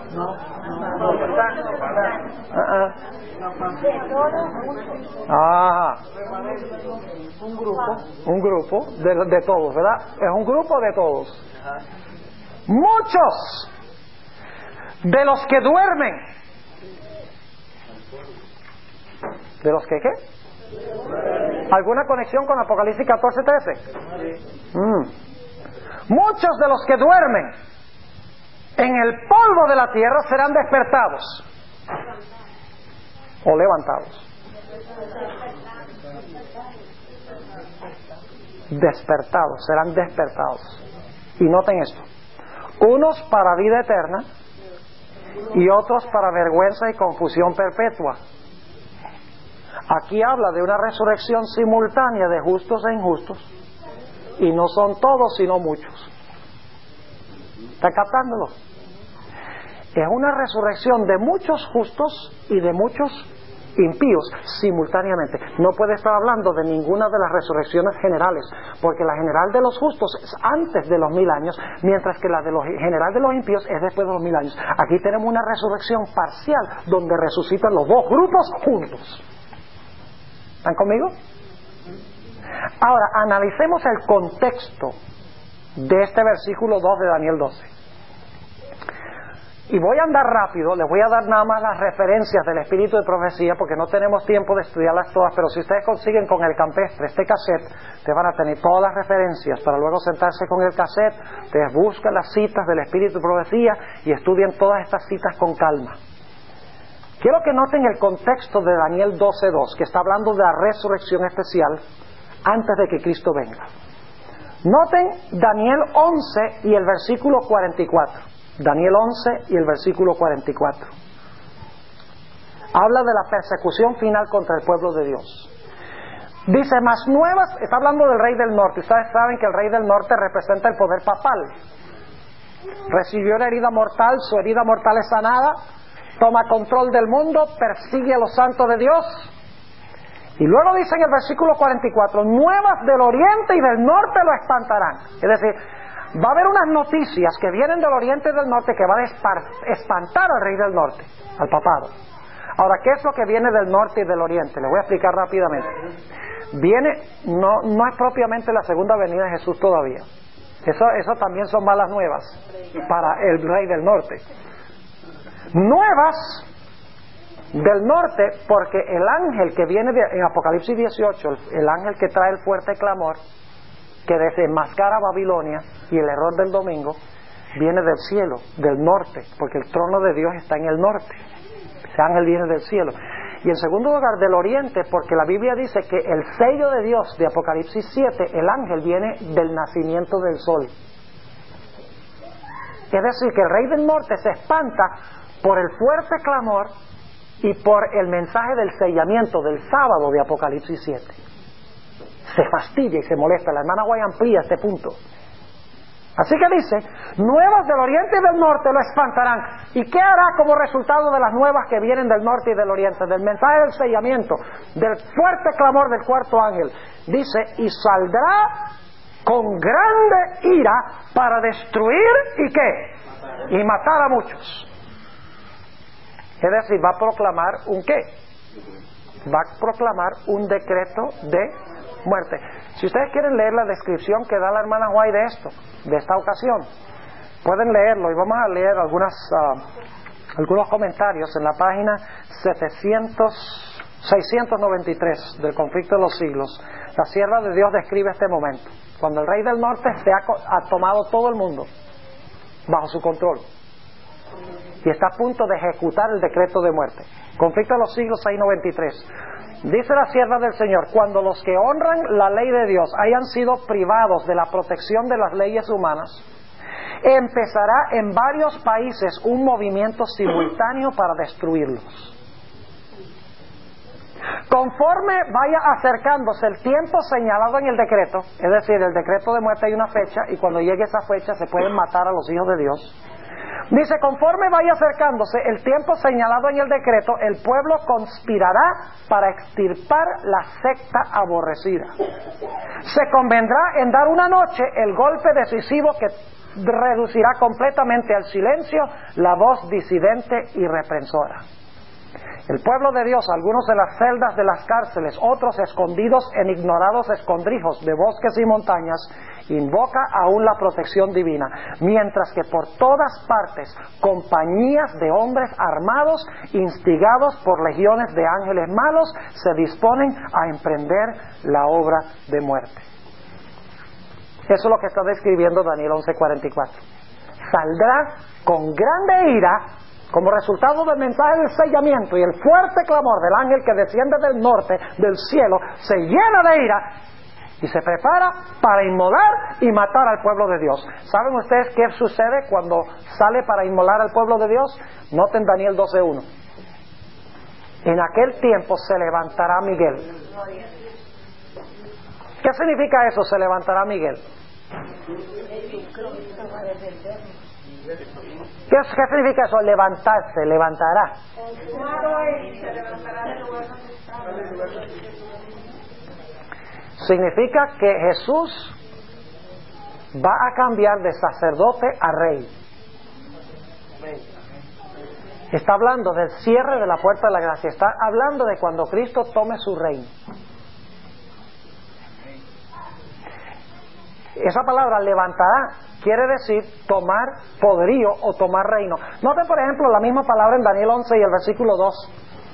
Un grupo de todos, ¿verdad? Es un grupo de todos. Muchos de los que duermen. ¿De los que qué? ¿Alguna conexión con Apocalipsis 14:13? Muchos de los que duermen en el polvo de la tierra serán despertados o levantados. Despertados, serán despertados. Y noten esto: unos para vida eterna y otros para vergüenza y confusión perpetua. Aquí habla de una resurrección simultánea de justos e injustos, y no son todos sino muchos. ¿Está captándolo? Es una resurrección de muchos justos y de muchos impíos simultáneamente. No puede estar hablando de ninguna de las resurrecciones generales, porque la general de los justos es antes de los 1000 años, mientras que la de los general de los impíos es después de los 1000 años. Aquí tenemos una resurrección parcial donde resucitan los dos grupos juntos. ¿Están conmigo? Ahora, analicemos el contexto de este versículo 2 de Daniel 12. Y voy a andar rápido, les voy a dar nada más las referencias del espíritu de profecía, porque no tenemos tiempo de estudiarlas todas, pero si ustedes consiguen con el campestre este cassette, te van a tener todas las referencias para luego sentarse con el cassette. Ustedes buscan las citas del espíritu de profecía y estudien todas estas citas con calma. Quiero que noten el contexto de Daniel 12:2, que está hablando de la resurrección especial antes de que Cristo venga. Noten Daniel 11 y el versículo 44. Daniel 11 y el versículo 44. Habla de la persecución final contra el pueblo de Dios. Dice, más nuevas, está hablando del rey del norte. Ustedes saben que el rey del norte representa el poder papal. Recibió una herida mortal, su herida mortal es sanada, toma control del mundo, persigue a los santos de Dios. Y luego dice en el versículo 44, nuevas del oriente y del norte lo espantarán. Es decir, va a haber unas noticias que vienen del oriente y del norte que van a espantar al rey del norte, al papado. Ahora, ¿qué es lo que viene del norte y del oriente? Les voy a explicar rápidamente. No es propiamente la segunda venida de Jesús todavía. Eso también son malas nuevas para el rey del norte. Nuevas del norte, porque el ángel que viene en Apocalipsis 18, el ángel que trae el fuerte clamor, que desenmascara a Babilonia y el error del domingo, viene del cielo, del norte, porque el trono de Dios está en el norte. Ese ángel viene del cielo. Y en segundo lugar, del oriente, porque la Biblia dice que el sello de Dios de Apocalipsis 7, el ángel viene del nacimiento del sol. Es decir, que el rey del norte se espanta por el fuerte clamor y por el mensaje del sellamiento del sábado de Apocalipsis 7. Se fastidia y se molesta. La hermana Guay amplía este punto. Así que dice, nuevas del oriente y del norte lo espantarán. ¿Y qué hará como resultado de las nuevas que vienen del norte y del oriente? Del mensaje del sellamiento, del fuerte clamor del cuarto ángel. Dice, y saldrá con grande ira para destruir, ¿y qué? Y matar a muchos. Es decir, va a proclamar un ¿qué? Va a proclamar un decreto de muerte. Si ustedes quieren leer la descripción que da la hermana White de esto, de esta ocasión, pueden leerlo, y vamos a leer algunos comentarios en la página 693 del Conflicto de los Siglos. La sierva de Dios describe este momento, cuando el rey del norte ha tomado todo el mundo bajo su control y está a punto de ejecutar el decreto de muerte. Conflicto de los Siglos 693. Dice la sierva del Señor, cuando los que honran la ley de Dios hayan sido privados de la protección de las leyes humanas, empezará en varios países un movimiento simultáneo para destruirlos. Conforme vaya acercándose el tiempo señalado en el decreto, es decir, el decreto de muerte hay una fecha, y cuando llegue esa fecha se pueden matar a los hijos de Dios. Dice, conforme vaya acercándose el tiempo señalado en el decreto, el pueblo conspirará para extirpar la secta aborrecida. Se convendrá en dar una noche el golpe decisivo que reducirá completamente al silencio la voz disidente y reprensora. El pueblo de Dios, algunos en las celdas de las cárceles, otros escondidos en ignorados escondrijos de bosques y montañas, invoca aún la protección divina, mientras que por todas partes compañías de hombres armados, instigados por legiones de ángeles malos, se disponen a emprender la obra de muerte. Eso es lo que está describiendo Daniel 11:44. Saldrá con grande ira como resultado del mensaje del sellamiento y el fuerte clamor del ángel que desciende del norte, del cielo, se llena de ira y se prepara para inmolar y matar al pueblo de Dios. ¿Saben ustedes qué sucede cuando sale para inmolar al pueblo de Dios? Noten Daniel 12:1. En aquel tiempo se levantará Miguel. ¿Qué significa eso? Se levantará Miguel. ¿Qué significa eso? Levantarse, levantará. Significa que Jesús va a cambiar de sacerdote a rey. Está hablando del cierre de la puerta de la gracia. Está hablando de cuando Cristo tome su reino. Esa palabra levantará quiere decir tomar poderío o tomar reino. Noten por ejemplo la misma palabra en Daniel 11 y el versículo 2.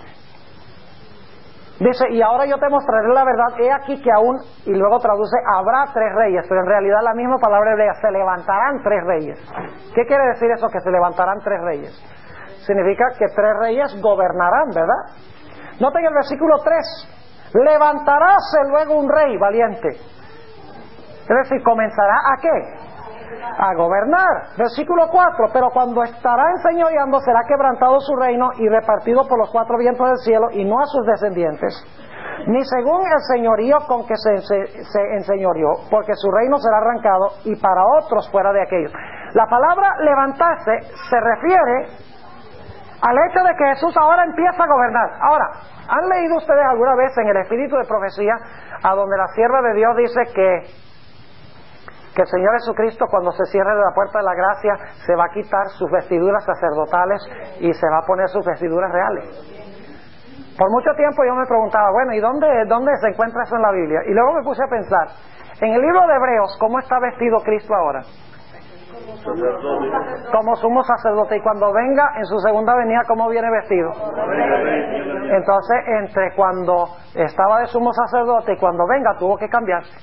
Dice, y ahora yo te mostraré la verdad, he aquí que aún, y luego traduce, habrá 3 reyes, pero en realidad la misma palabra hebrea, se levantarán 3 reyes. ¿Qué quiere decir eso, que se levantarán 3 reyes? Significa que 3 reyes gobernarán, ¿verdad? Noten el versículo 3, levantaráse luego un rey valiente. Es decir, ¿comenzará a qué? A gobernar. Versículo 4, pero cuando estará enseñoreando será quebrantado su reino y repartido por los 4 vientos del cielo y no a sus descendientes, ni según el señorío con que se enseñoreó, porque su reino será arrancado y para otros fuera de aquellos. La palabra levantarse se refiere al hecho de que Jesús ahora empieza a gobernar. Ahora, ¿han leído ustedes alguna vez en el Espíritu de Profecía a donde la sierva de Dios dice que el Señor Jesucristo, cuando se cierre la puerta de la gracia, se va a quitar sus vestiduras sacerdotales y se va a poner sus vestiduras reales? Por mucho tiempo yo me preguntaba, bueno, ¿y dónde se encuentra eso en la Biblia? Y luego me puse a pensar, en el libro de Hebreos, ¿cómo está vestido Cristo ahora? Como sumo sacerdote. Y cuando venga en su segunda venida, ¿cómo viene vestido? Entonces, entre cuando estaba de sumo sacerdote y cuando venga, tuvo que cambiarse.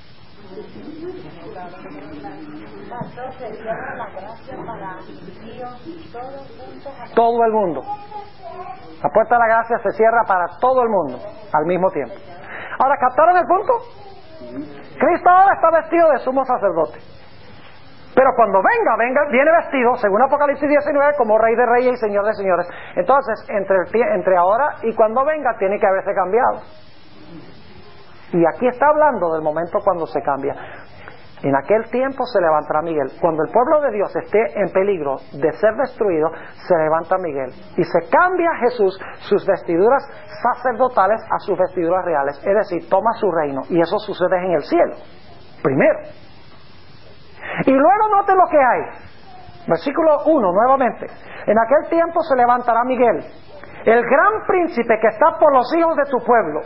Todo el mundo. La puerta de la gracia se cierra para todo el mundo al mismo tiempo. Ahora, ¿captaron el punto? Cristo ahora está vestido de sumo sacerdote, pero cuando viene vestido, según Apocalipsis 19, como Rey de Reyes y Señor de Señores. Entonces, entre ahora y cuando venga, tiene que haberse cambiado. Y aquí está hablando del momento cuando se cambia. En aquel tiempo se levantará Miguel. Cuando el pueblo de Dios esté en peligro de ser destruido, se levanta Miguel. Y se cambia Jesús sus vestiduras sacerdotales a sus vestiduras reales. Es decir, toma su reino. Y eso sucede en el cielo, primero. Y luego noten lo que hay. Versículo 1, nuevamente. En aquel tiempo se levantará Miguel, el gran príncipe que está por los hijos de tu pueblo.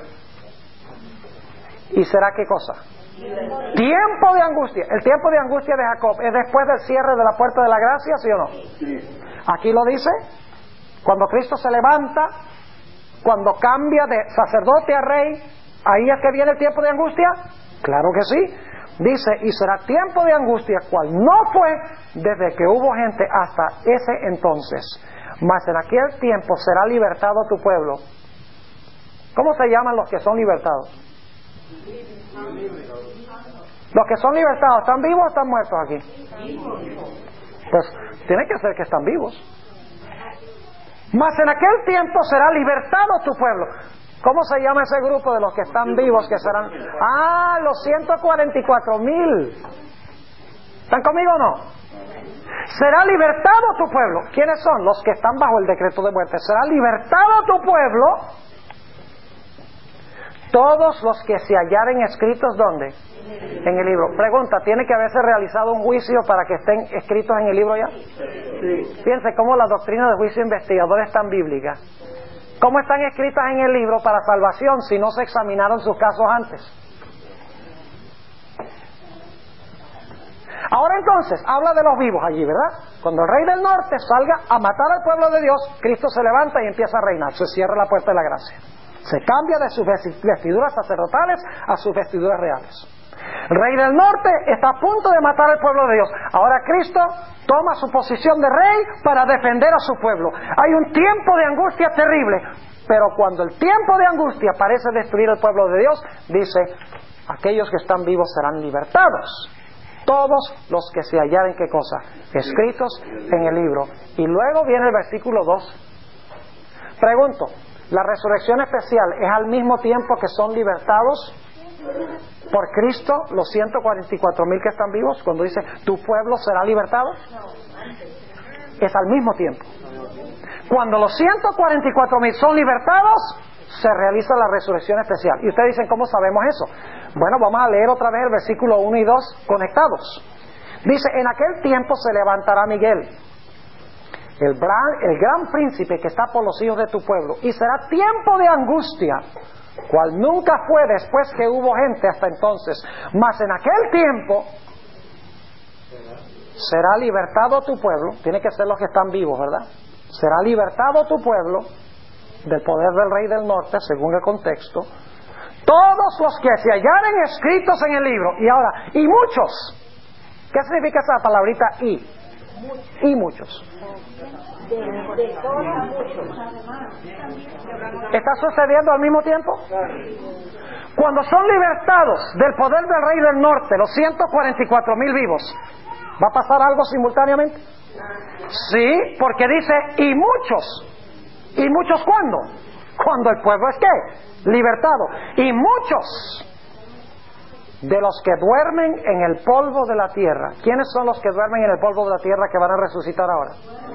¿Y será qué cosa? Tiempo de angustia. El tiempo de angustia de Jacob es después del cierre de la puerta de la gracia, ¿sí o no? Sí. Aquí lo dice, cuando Cristo se levanta, cuando cambia de sacerdote a rey, ¿ahí es que viene el tiempo de angustia? Claro que sí. Dice, y será tiempo de angustia, cual no fue desde que hubo gente hasta ese entonces. Mas en aquel tiempo será libertado tu pueblo. ¿Cómo se llaman los que son libertados? Los que son libertados, ¿están vivos o están muertos aquí? Pues tiene que ser que están vivos. Mas en aquel tiempo será libertado tu pueblo. ¿Cómo se llama ese grupo de los que están vivos que serán? Ah, los 144,000. ¿Están conmigo o no? Será libertado tu pueblo. ¿Quiénes son? Los que están bajo el decreto de muerte. Será libertado tu pueblo. Todos los que se hallaren escritos, ¿dónde? En el libro. Pregunta, ¿tiene que haberse realizado un juicio para que estén escritos en el libro ya? Sí. Fíjense cómo la doctrina del juicio investigador es tan bíblica. ¿Cómo están escritas en el libro para salvación si no se examinaron sus casos antes? Ahora entonces, habla de los vivos allí, ¿verdad? Cuando el rey del norte salga a matar al pueblo de Dios, Cristo se levanta y empieza a reinar. Se cierra la puerta de la gracia. Se cambia de sus vestiduras sacerdotales a sus vestiduras reales. El rey del norte está a punto de matar al pueblo de Dios. Ahora Cristo toma su posición de rey para defender a su pueblo. Hay un tiempo de angustia terrible, pero cuando el tiempo de angustia parece destruir al pueblo de Dios, dice, aquellos que están vivos serán libertados. Todos los que se hallaren, ¿qué cosa? Escritos en el libro. Y luego viene el versículo 2. Pregunto, ¿la resurrección especial es al mismo tiempo que son libertados por Cristo los 144,000 que están vivos? Cuando dice, tu pueblo será libertado. Es al mismo tiempo. Cuando los 144,000 son libertados, se realiza la resurrección especial. Y ustedes dicen, ¿cómo sabemos eso? Bueno, vamos a leer otra vez el versículo 1 y 2 conectados. Dice, en aquel tiempo se levantará Miguel, el gran príncipe que está por los hijos de tu pueblo, y será tiempo de angustia, cual nunca fue después que hubo gente hasta entonces. Mas en aquel tiempo será libertado tu pueblo. Tiene que ser los que están vivos, ¿verdad? Será libertado tu pueblo del poder del rey del norte, según el contexto, todos los que se hallaren escritos en el libro. Y ahora, y muchos. ¿Qué significa esa palabrita y? Y muchos. ¿Está sucediendo al mismo tiempo? Cuando son libertados del poder del rey del norte, los 144,000 vivos, ¿va a pasar algo simultáneamente? Sí, porque dice, y muchos. ¿Y muchos cuándo? Cuando el pueblo es ¿qué? Libertado. Y muchos de los que duermen en el polvo de la tierra. ¿Quiénes son los que duermen en el polvo de la tierra que van a resucitar ahora?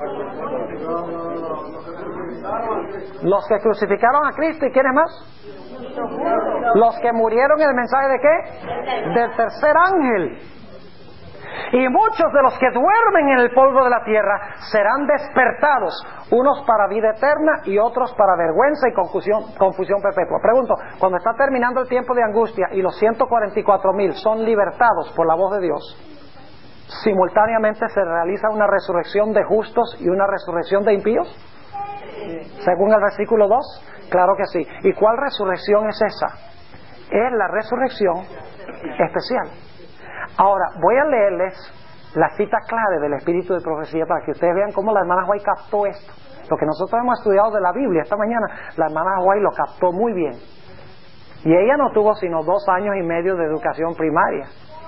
Los que crucificaron a Cristo. ¿Y quiénes más? Los que murieron en el mensaje de ¿qué? Del tercer ángel. Y muchos de los que duermen en el polvo de la tierra serán despertados, unos para vida eterna y otros para vergüenza y confusión perpetua. Pregunto, cuando está terminando el tiempo de angustia y los 144,000 son libertados por la voz de Dios, ¿simultáneamente se realiza una resurrección de justos y una resurrección de impíos? Según el versículo 2, claro que sí. ¿Y cuál resurrección es esa? Es la resurrección especial. Ahora, voy a leerles la cita clave del espíritu de profecía para que ustedes vean cómo la hermana White captó esto. Lo que nosotros hemos estudiado de la Biblia esta mañana, la hermana White lo captó muy bien. Y ella no tuvo sino 2 años y medio de educación primaria.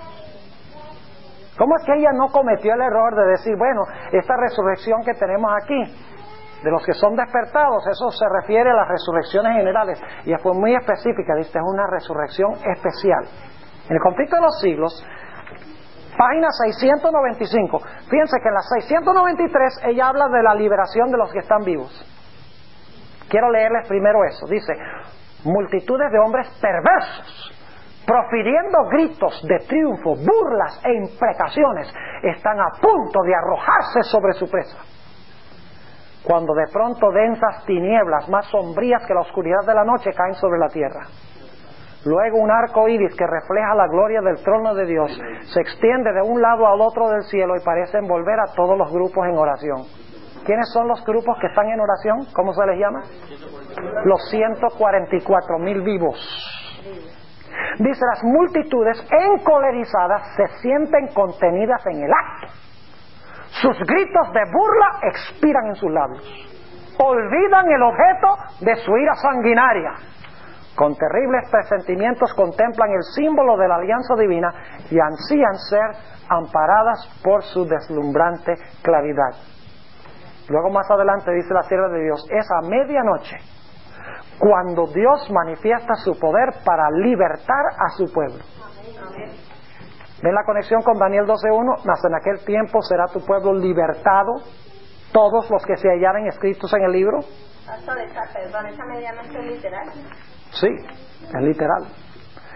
¿Cómo es que ella no cometió el error de decir, bueno, esta resurrección que tenemos aquí, de los que son despertados, eso se refiere a las resurrecciones generales? Y ella fue muy específica, dice, es una resurrección especial. En el conflicto de los siglos, página 695. Fíjense que en la 693 ella habla de la liberación de los que están vivos. Quiero leerles primero eso. Dice, multitudes de hombres perversos, profiriendo gritos de triunfo, burlas e imprecaciones, están a punto de arrojarse sobre su presa. Cuando de pronto densas tinieblas, más sombrías que la oscuridad de la noche, caen sobre la tierra. Luego un arco iris que refleja la gloria del trono de Dios se extiende de un lado al otro del cielo y parece envolver a todos los grupos en oración. ¿Quiénes son los grupos que están en oración? ¿Cómo se les llama? Los 144,000 vivos. Dice, las multitudes encolerizadas se sienten contenidas en el acto. Sus gritos de burla expiran en sus labios. Olvidan el objeto de su ira sanguinaria. Con terribles presentimientos contemplan el símbolo de la alianza divina y ansían ser amparadas por su deslumbrante claridad. Luego más adelante dice la sierva de Dios, es a medianoche cuando Dios manifiesta su poder para libertar a su pueblo. ¿Ven la conexión con Daniel 12:1? Mas en aquel tiempo será tu pueblo libertado, todos los que se hallaren escritos en el libro. Perdón, esa medianoche es literal. Sí, es literal.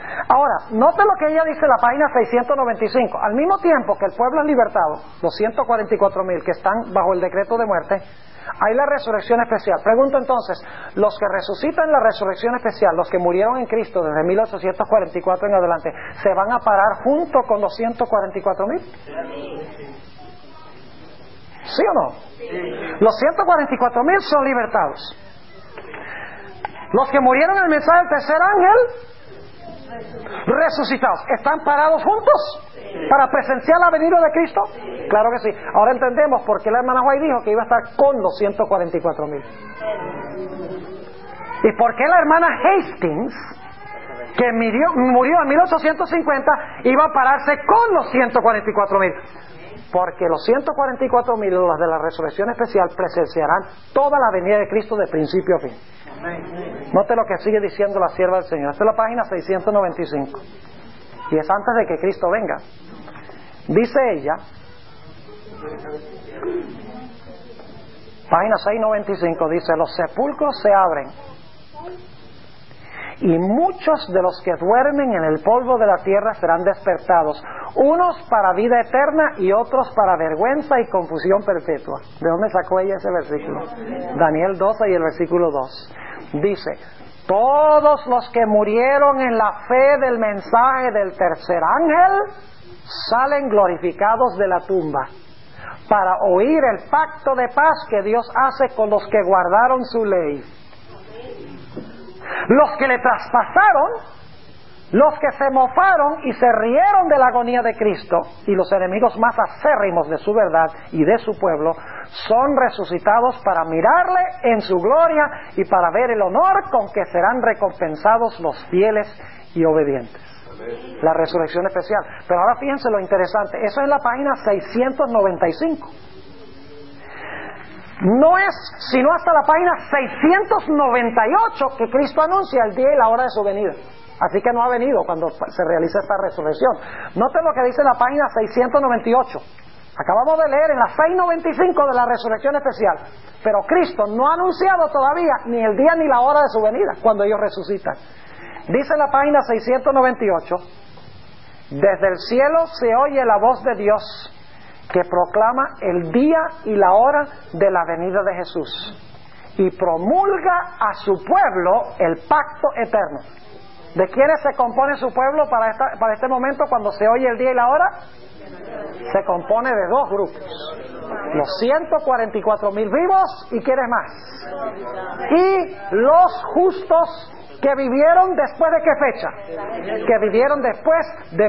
Ahora, note lo que ella dice en la página 695. Al mismo tiempo que el pueblo es libertado, los 144,000 que están bajo el decreto de muerte, hay la resurrección especial. Pregunto entonces, los que resucitan en la resurrección especial, los que murieron en Cristo desde 1844 en adelante, ¿se van a parar junto con los 144,000? ¿Sí o no? Los 144,000 son libertados. Los que murieron en el mensaje del tercer ángel, resucitados, ¿están parados juntos para presenciar la venida de Cristo? Claro que sí. Ahora entendemos por qué la hermana White dijo que iba a estar con los 144,000. ¿Y por qué la hermana Hastings, que murió en 1850, iba a pararse con los 144,000? Porque los 144,000, los de la resurrección especial, presenciarán toda la venida de Cristo de principio a fin. Note lo que sigue diciendo la sierva del Señor. Esta es la página 695. Y es antes de que Cristo venga. Dice ella, página 695, dice: los sepulcros se abren y muchos de los que duermen en el polvo de la tierra serán despertados, unos para vida eterna y otros para vergüenza y confusión perpetua. ¿De dónde sacó ella ese versículo? Daniel 12 y el versículo 2. Dice: todos los que murieron en la fe del mensaje del tercer ángel salen glorificados de la tumba para oír el pacto de paz que Dios hace con los que guardaron su ley. Los que le traspasaron, los que se mofaron y se rieron de la agonía de Cristo, y los enemigos más acérrimos de su verdad y de su pueblo, son resucitados para mirarle en su gloria y para ver el honor con que serán recompensados los fieles y obedientes. La resurrección especial. Pero ahora fíjense lo interesante, eso es en la página 695. No es sino hasta la página 698 que Cristo anuncia el día y la hora de su venida. Así que no ha venido cuando se realiza esta resurrección. Noten lo que dice en la página 698. Acabamos de leer en la 695 de la resurrección especial. Pero Cristo no ha anunciado todavía ni el día ni la hora de su venida, cuando ellos resucitan. Dice en la página 698: desde el cielo se oye la voz de Dios que proclama el día y la hora de la venida de Jesús y promulga a su pueblo el pacto eterno. ¿De quiénes se compone su pueblo para este momento cuando se oye el día y la hora? Se compone de dos grupos: los 144,000 vivos y ¿quiénes más? Y los justos que vivieron después de qué fecha? Que vivieron después de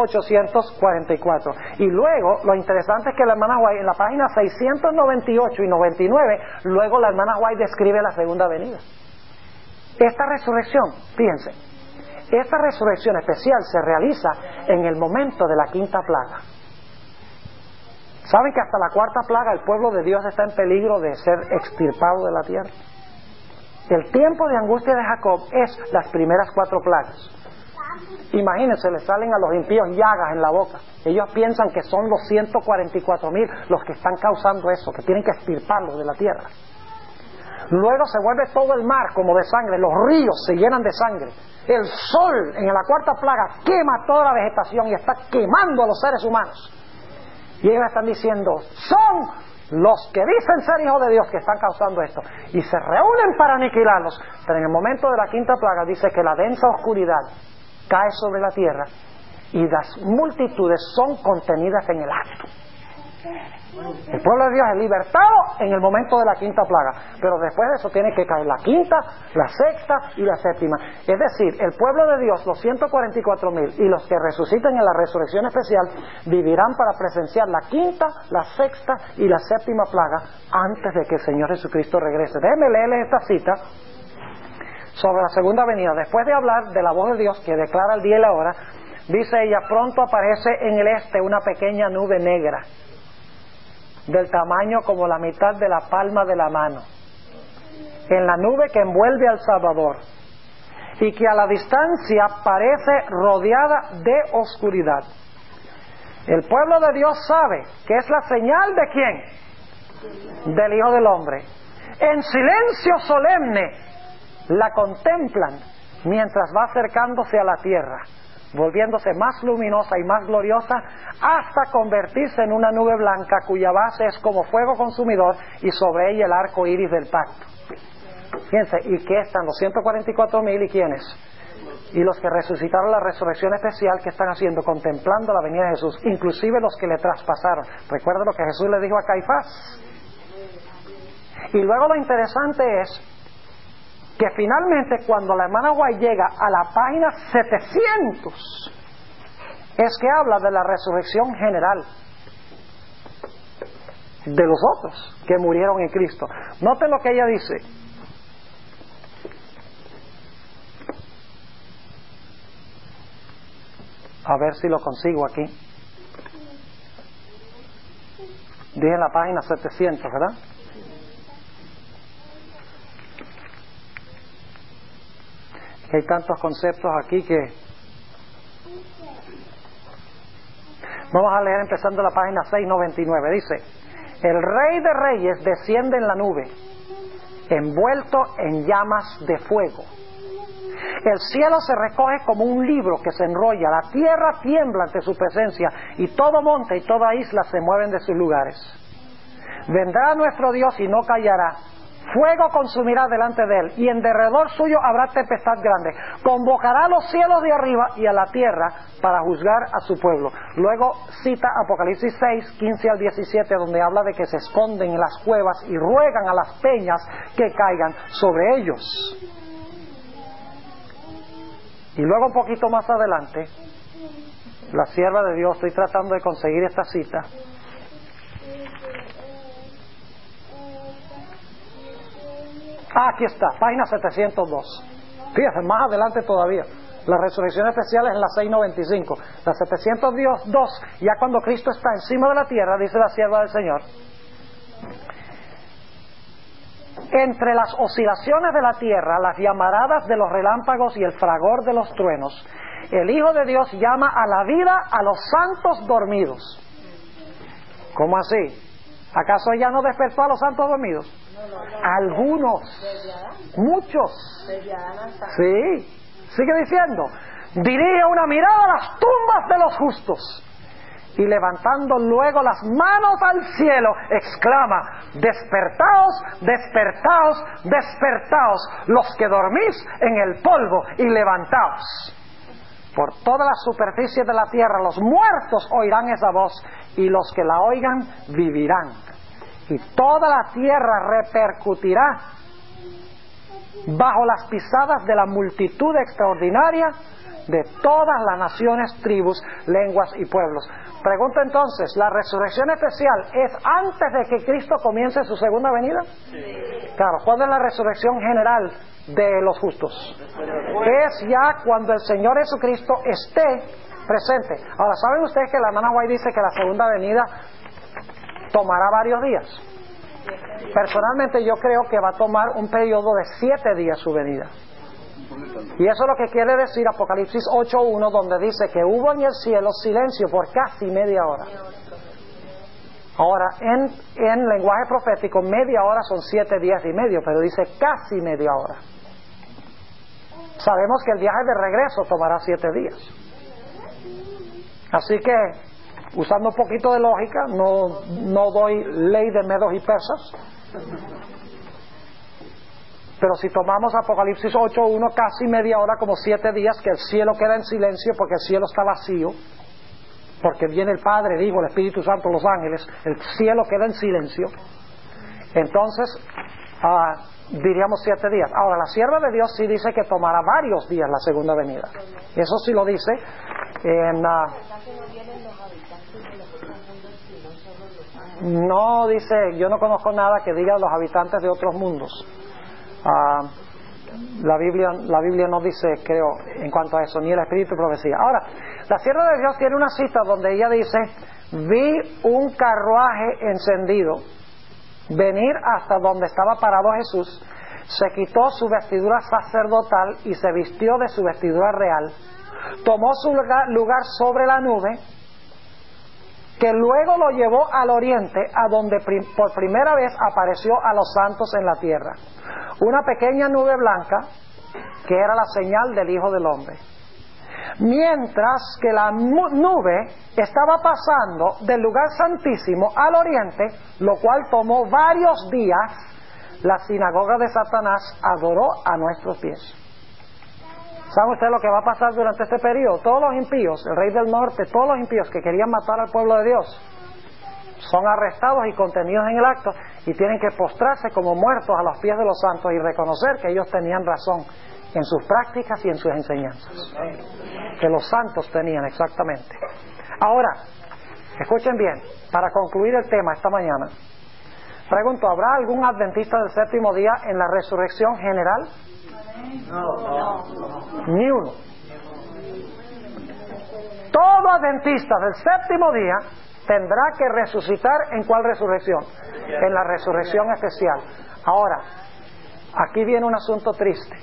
1844. Y luego, lo interesante es que la hermana White, en la página 698 y 99, luego la hermana White describe la segunda venida. Esta resurrección, fíjense, esta resurrección especial se realiza en el momento de la quinta plaga. ¿Saben que hasta la cuarta plaga el pueblo de Dios está en peligro de ser extirpado de la tierra? El tiempo de angustia de Jacob es las primeras 4 plagas. Imagínense, le salen a los impíos llagas en la boca. Ellos piensan que son los 144,000 los que están causando eso, que tienen que extirparlos de la tierra. Luego se vuelve todo el mar como de sangre, los ríos se llenan de sangre. El sol en la cuarta plaga quema toda la vegetación y está quemando a los seres humanos. Y ellos están diciendo: son los que dicen ser hijos de Dios que están causando esto, y se reúnen para aniquilarlos. Pero en el momento de la quinta plaga dice que la densa oscuridad cae sobre la tierra y las multitudes son contenidas en el acto. El pueblo de Dios es libertado en el momento de la quinta plaga, pero después de eso tiene que caer la quinta, la sexta y la séptima. Es decir, el pueblo de Dios, los 144,000 y los que resuciten en la resurrección especial, vivirán para presenciar la quinta, la sexta y la séptima plaga antes de que el Señor Jesucristo regrese. Déjenme leerles esta cita sobre la segunda venida. Después de hablar de la voz de Dios que declara el día y la hora, dice ella: pronto aparece en el este una pequeña nube negra, del tamaño como la mitad de la palma de la mano, en la nube que envuelve al Salvador, y que a la distancia parece rodeada de oscuridad. El pueblo de Dios sabe que es la señal de ¿quién? Del Hijo del Hombre. En silencio solemne la contemplan mientras va acercándose a la tierra, volviéndose más luminosa y más gloriosa, hasta convertirse en una nube blanca cuya base es como fuego consumidor y sobre ella el arco iris del pacto. Fíjense, ¿y qué están? Los 144,000 y quiénes? Y los que resucitaron la resurrección especial, ¿qué están haciendo? Contemplando la venida de Jesús, inclusive los que le traspasaron. Recuerda lo que Jesús le dijo a Caifás. Y luego lo interesante es que finalmente cuando la hermana White llega a la página 700, es que habla de la resurrección general de los otros que murieron en Cristo. Noten lo que ella dice. A ver si lo consigo aquí. Dije en la página 700, ¿verdad? Que hay tantos conceptos aquí que... Vamos a leer empezando la página 699. Dice: el Rey de Reyes desciende en la nube, envuelto en llamas de fuego. El cielo se recoge como un libro que se enrolla, la tierra tiembla ante su presencia, y todo monte y toda isla se mueven de sus lugares. Vendrá nuestro Dios y no callará. Fuego consumirá delante de él, y en derredor suyo habrá tempestad grande. Convocará a los cielos de arriba y a la tierra para juzgar a su pueblo. Luego cita Apocalipsis 6, 15 al 17, donde habla de que se esconden en las cuevas y ruegan a las peñas que caigan sobre ellos. Y luego un poquito más adelante, la sierva de Dios, estoy tratando de conseguir esta cita. Aquí está, página 702. Fíjense, más adelante todavía. La resurrección especial es en la 695. La 702, ya cuando Cristo está encima de la tierra, dice la sierva del Señor: entre las oscilaciones de la tierra, las llamaradas de los relámpagos y el fragor de los truenos, el Hijo de Dios llama a la vida a los santos dormidos. ¿Cómo así? ¿Acaso ella no despertó a los santos dormidos? Algunos, muchos. Sí, sigue diciendo: dirige una mirada a las tumbas de los justos, y levantando luego las manos al cielo, exclama: despertaos, despertaos, despertaos, los que dormís en el polvo, y levantaos. Por toda la superficie de la tierra los muertos oirán esa voz, y los que la oigan vivirán. Y toda la tierra repercutirá bajo las pisadas de la multitud extraordinaria de todas las naciones, tribus, lenguas y pueblos. Pregunta entonces, ¿la resurrección especial es antes de que Cristo comience su segunda venida? Sí. Claro, ¿cuándo es la resurrección general de los justos? Es ya cuando el Señor Jesucristo esté presente. Ahora, ¿saben ustedes que la hermana White dice que la segunda venida tomará varios días? Personalmente yo creo que va a tomar un periodo de 7 días su venida. Y eso es lo que quiere decir Apocalipsis 8.1, donde dice que hubo en el cielo silencio por casi media hora. Ahora, en lenguaje profético, media hora son 7 días y medio, pero dice casi media hora. Sabemos que el viaje de regreso tomará 7 días. Así que, usando un poquito de lógica, no doy ley de medos y persas, pero si tomamos Apocalipsis 8.1, casi media hora, como 7 días, que el cielo queda en silencio porque el cielo está vacío, porque viene el Padre, el Hijo, el Espíritu Santo, los ángeles, el cielo queda en silencio. Entonces, diríamos 7 días. Ahora, la sierva de Dios sí dice que tomará varios días la segunda venida. Eso sí lo dice en... no dice, yo no conozco nada que diga los habitantes de otros mundos. La Biblia no dice, creo, en cuanto a eso, ni el Espíritu profecía. Ahora, la sierva de Dios tiene una cita donde ella dice: vi un carruaje encendido venir hasta donde estaba parado Jesús, se quitó su vestidura sacerdotal y se vistió de su vestidura real, tomó su lugar sobre la nube, que luego lo llevó al oriente, a donde por primera vez apareció a los santos en la tierra. Una pequeña nube blanca que era la señal del Hijo del Hombre. Mientras que la nube estaba pasando del lugar santísimo al oriente, lo cual tomó varios días, la sinagoga de Satanás adoró a nuestros pies. ¿Sabe usted lo que va a pasar durante este periodo? Todos los impíos, el rey del norte, todos los impíos que querían matar al pueblo de Dios, son arrestados y contenidos en el acto y tienen que postrarse como muertos a los pies de los santos y reconocer que ellos tenían razón en sus prácticas y en sus enseñanzas, que los santos tenían exactamente. Ahora, escuchen bien, para concluir el tema esta mañana, pregunto, ¿habrá algún adventista del séptimo día en la resurrección general? No. Ni uno. Todo adventista del séptimo día tendrá que resucitar. ¿En cuál resurrección? En la resurrección especial. Ahora, aquí viene un asunto triste.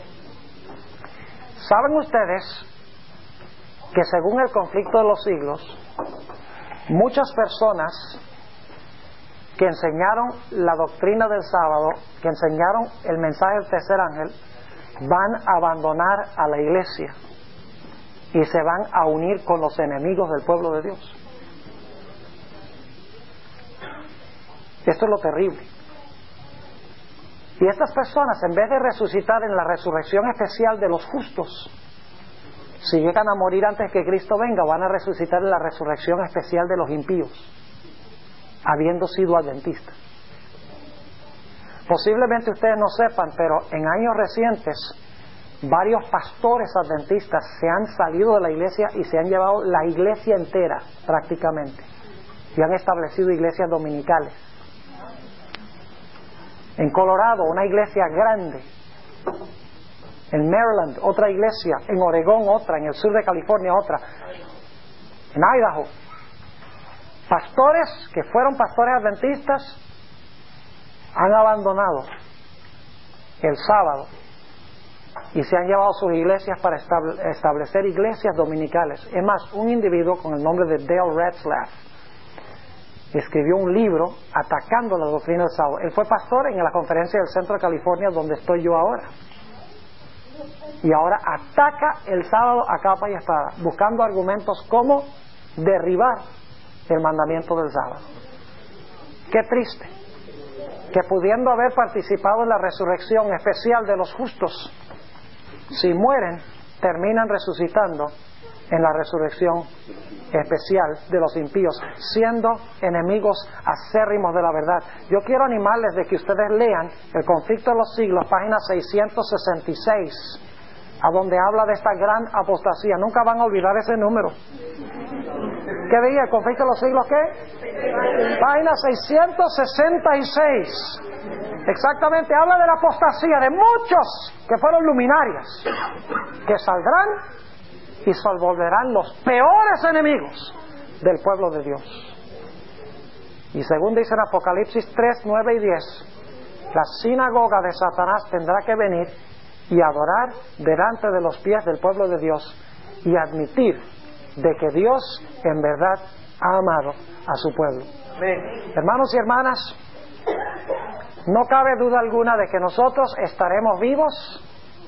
¿Saben ustedes que según el conflicto de los siglos, muchas personas que enseñaron la doctrina del sábado, que enseñaron el mensaje del tercer ángel, van a abandonar a la iglesia y se van a unir con los enemigos del pueblo de Dios? Esto es lo terrible. Y estas personas, en vez de resucitar en la resurrección especial de los justos, si llegan a morir antes que Cristo venga, van a resucitar en la resurrección especial de los impíos, habiendo sido adventistas. Posiblemente ustedes no sepan, pero en años recientes varios pastores adventistas se han salido de la iglesia y se han llevado la iglesia entera prácticamente y han establecido iglesias dominicales. En Colorado, una iglesia grande. En Maryland, otra iglesia. En Oregón, otra. En el sur de California, otra. En Idaho. Pastores que fueron pastores adventistas han abandonado el sábado y se han llevado sus iglesias para establecer iglesias dominicales. Es más, un individuo con el nombre de Dale Retzlaff escribió un libro atacando la doctrina del sábado. Él fue pastor en la conferencia del centro de California donde estoy yo ahora, y ahora ataca el sábado a capa y espada, buscando argumentos como derribar el mandamiento del sábado. Qué triste que pudiendo haber participado en la resurrección especial de los justos, si mueren, terminan resucitando en la resurrección especial de los impíos, siendo enemigos acérrimos de la verdad. Yo quiero animarles de que ustedes lean El conflicto de los siglos, página 666, a donde habla de esta gran apostasía. Nunca van a olvidar ese número. ¿Qué diga? ¿El conflicto de los siglos qué? Página 666. Exactamente, habla de la apostasía de muchos que fueron luminarias, que saldrán y se volverán los peores enemigos del pueblo de Dios. Y según dice en Apocalipsis 3, 9 y 10, la sinagoga de Satanás tendrá que venir y adorar delante de los pies del pueblo de Dios y admitir de que Dios en verdad ha amado a su pueblo. Amén. Hermanos y hermanas, no cabe duda alguna de que nosotros estaremos vivos,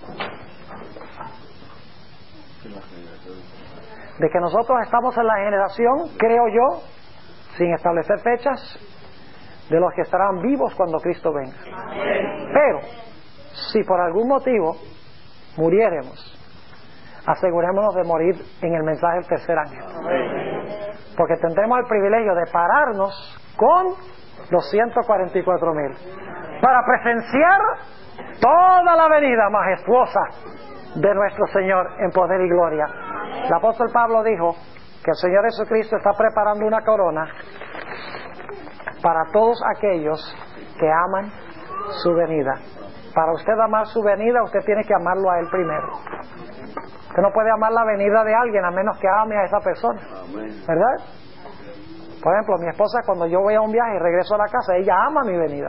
de que nosotros estamos en la generación, creo yo, sin establecer fechas, de los que estarán vivos cuando Cristo venga. Pero, si por algún motivo muriéremos, asegurémonos de morir en el mensaje del tercer ángel, porque tendremos el privilegio de pararnos con los 144,000 para presenciar toda la venida majestuosa de nuestro Señor en poder y gloria. El apóstol Pablo dijo que el Señor Jesucristo está preparando una corona para todos aquellos que aman su venida. Para usted amar su venida, usted tiene que amarlo a Él primero. Usted no puede amar la venida de alguien a menos que ame a esa persona, ¿verdad? Por ejemplo, mi esposa, cuando yo voy a un viaje y regreso a la casa, ella ama mi venida.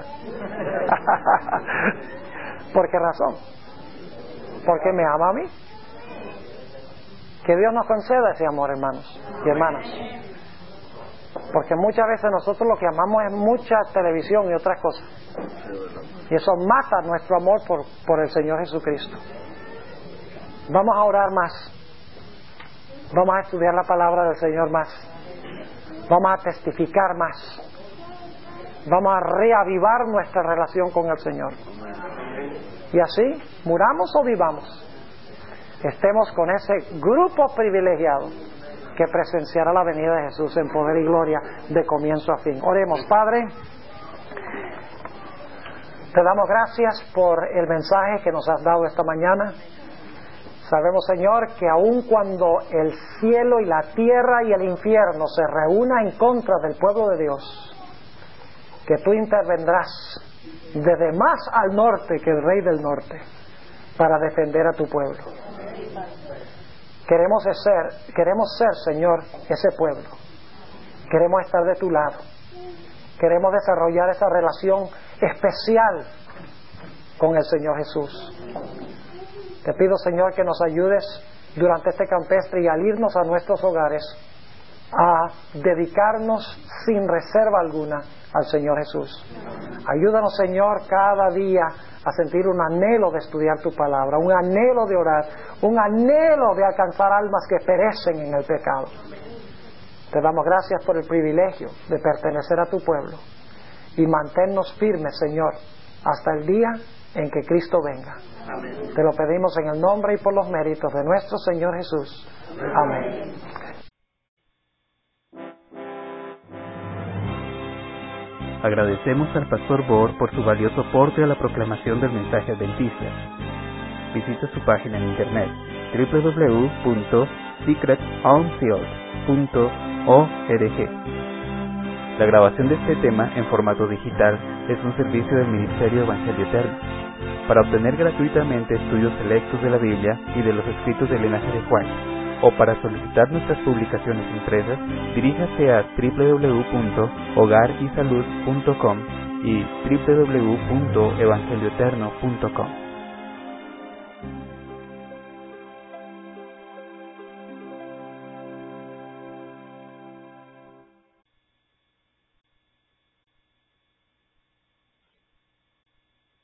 ¿Por qué razón? Porque me ama a mí. Que Dios nos conceda ese amor, hermanos y hermanas. Porque muchas veces nosotros lo que amamos es mucha televisión y otras cosas. Y eso mata nuestro amor por el Señor Jesucristo. Vamos a orar más. Vamos a estudiar la palabra del Señor más. Vamos a testificar más. Vamos a reavivar nuestra relación con el Señor. Y así, muramos o vivamos, estemos con ese grupo privilegiado que presenciará la venida de Jesús en poder y gloria de comienzo a fin. Oremos. Padre, te damos gracias por el mensaje que nos has dado esta mañana. Sabemos, Señor, que aun cuando el cielo y la tierra y el infierno se reúnan en contra del pueblo de Dios, que tú intervendrás desde más al norte que el Rey del Norte para defender a tu pueblo. Queremos ser, Señor, ese pueblo. Queremos estar de tu lado. Queremos desarrollar esa relación especial con el Señor Jesús. Te pido, Señor, que nos ayudes durante este campestre y al irnos a nuestros hogares a dedicarnos sin reserva alguna al Señor Jesús. Ayúdanos, Señor, cada día a sentir un anhelo de estudiar tu palabra, un anhelo de orar, un anhelo de alcanzar almas que perecen en el pecado. Te damos gracias por el privilegio de pertenecer a tu pueblo y manténnos firmes, Señor, hasta el día en que Cristo venga. Amén. Te lo pedimos en el nombre y por los méritos de nuestro Señor Jesús. Amén. Agradecemos al Pastor Bohr por su valioso aporte a la proclamación del mensaje adventista. Visita su página en internet www.secretounsfield.org. La grabación de este tema en formato digital es un servicio del Ministerio Evangelio Eterno. Para obtener gratuitamente estudios selectos de la Biblia y de los escritos del linaje de Juan, o para solicitar nuestras publicaciones impresas, diríjase a www.hogarysalud.com y www.evangelioeterno.com.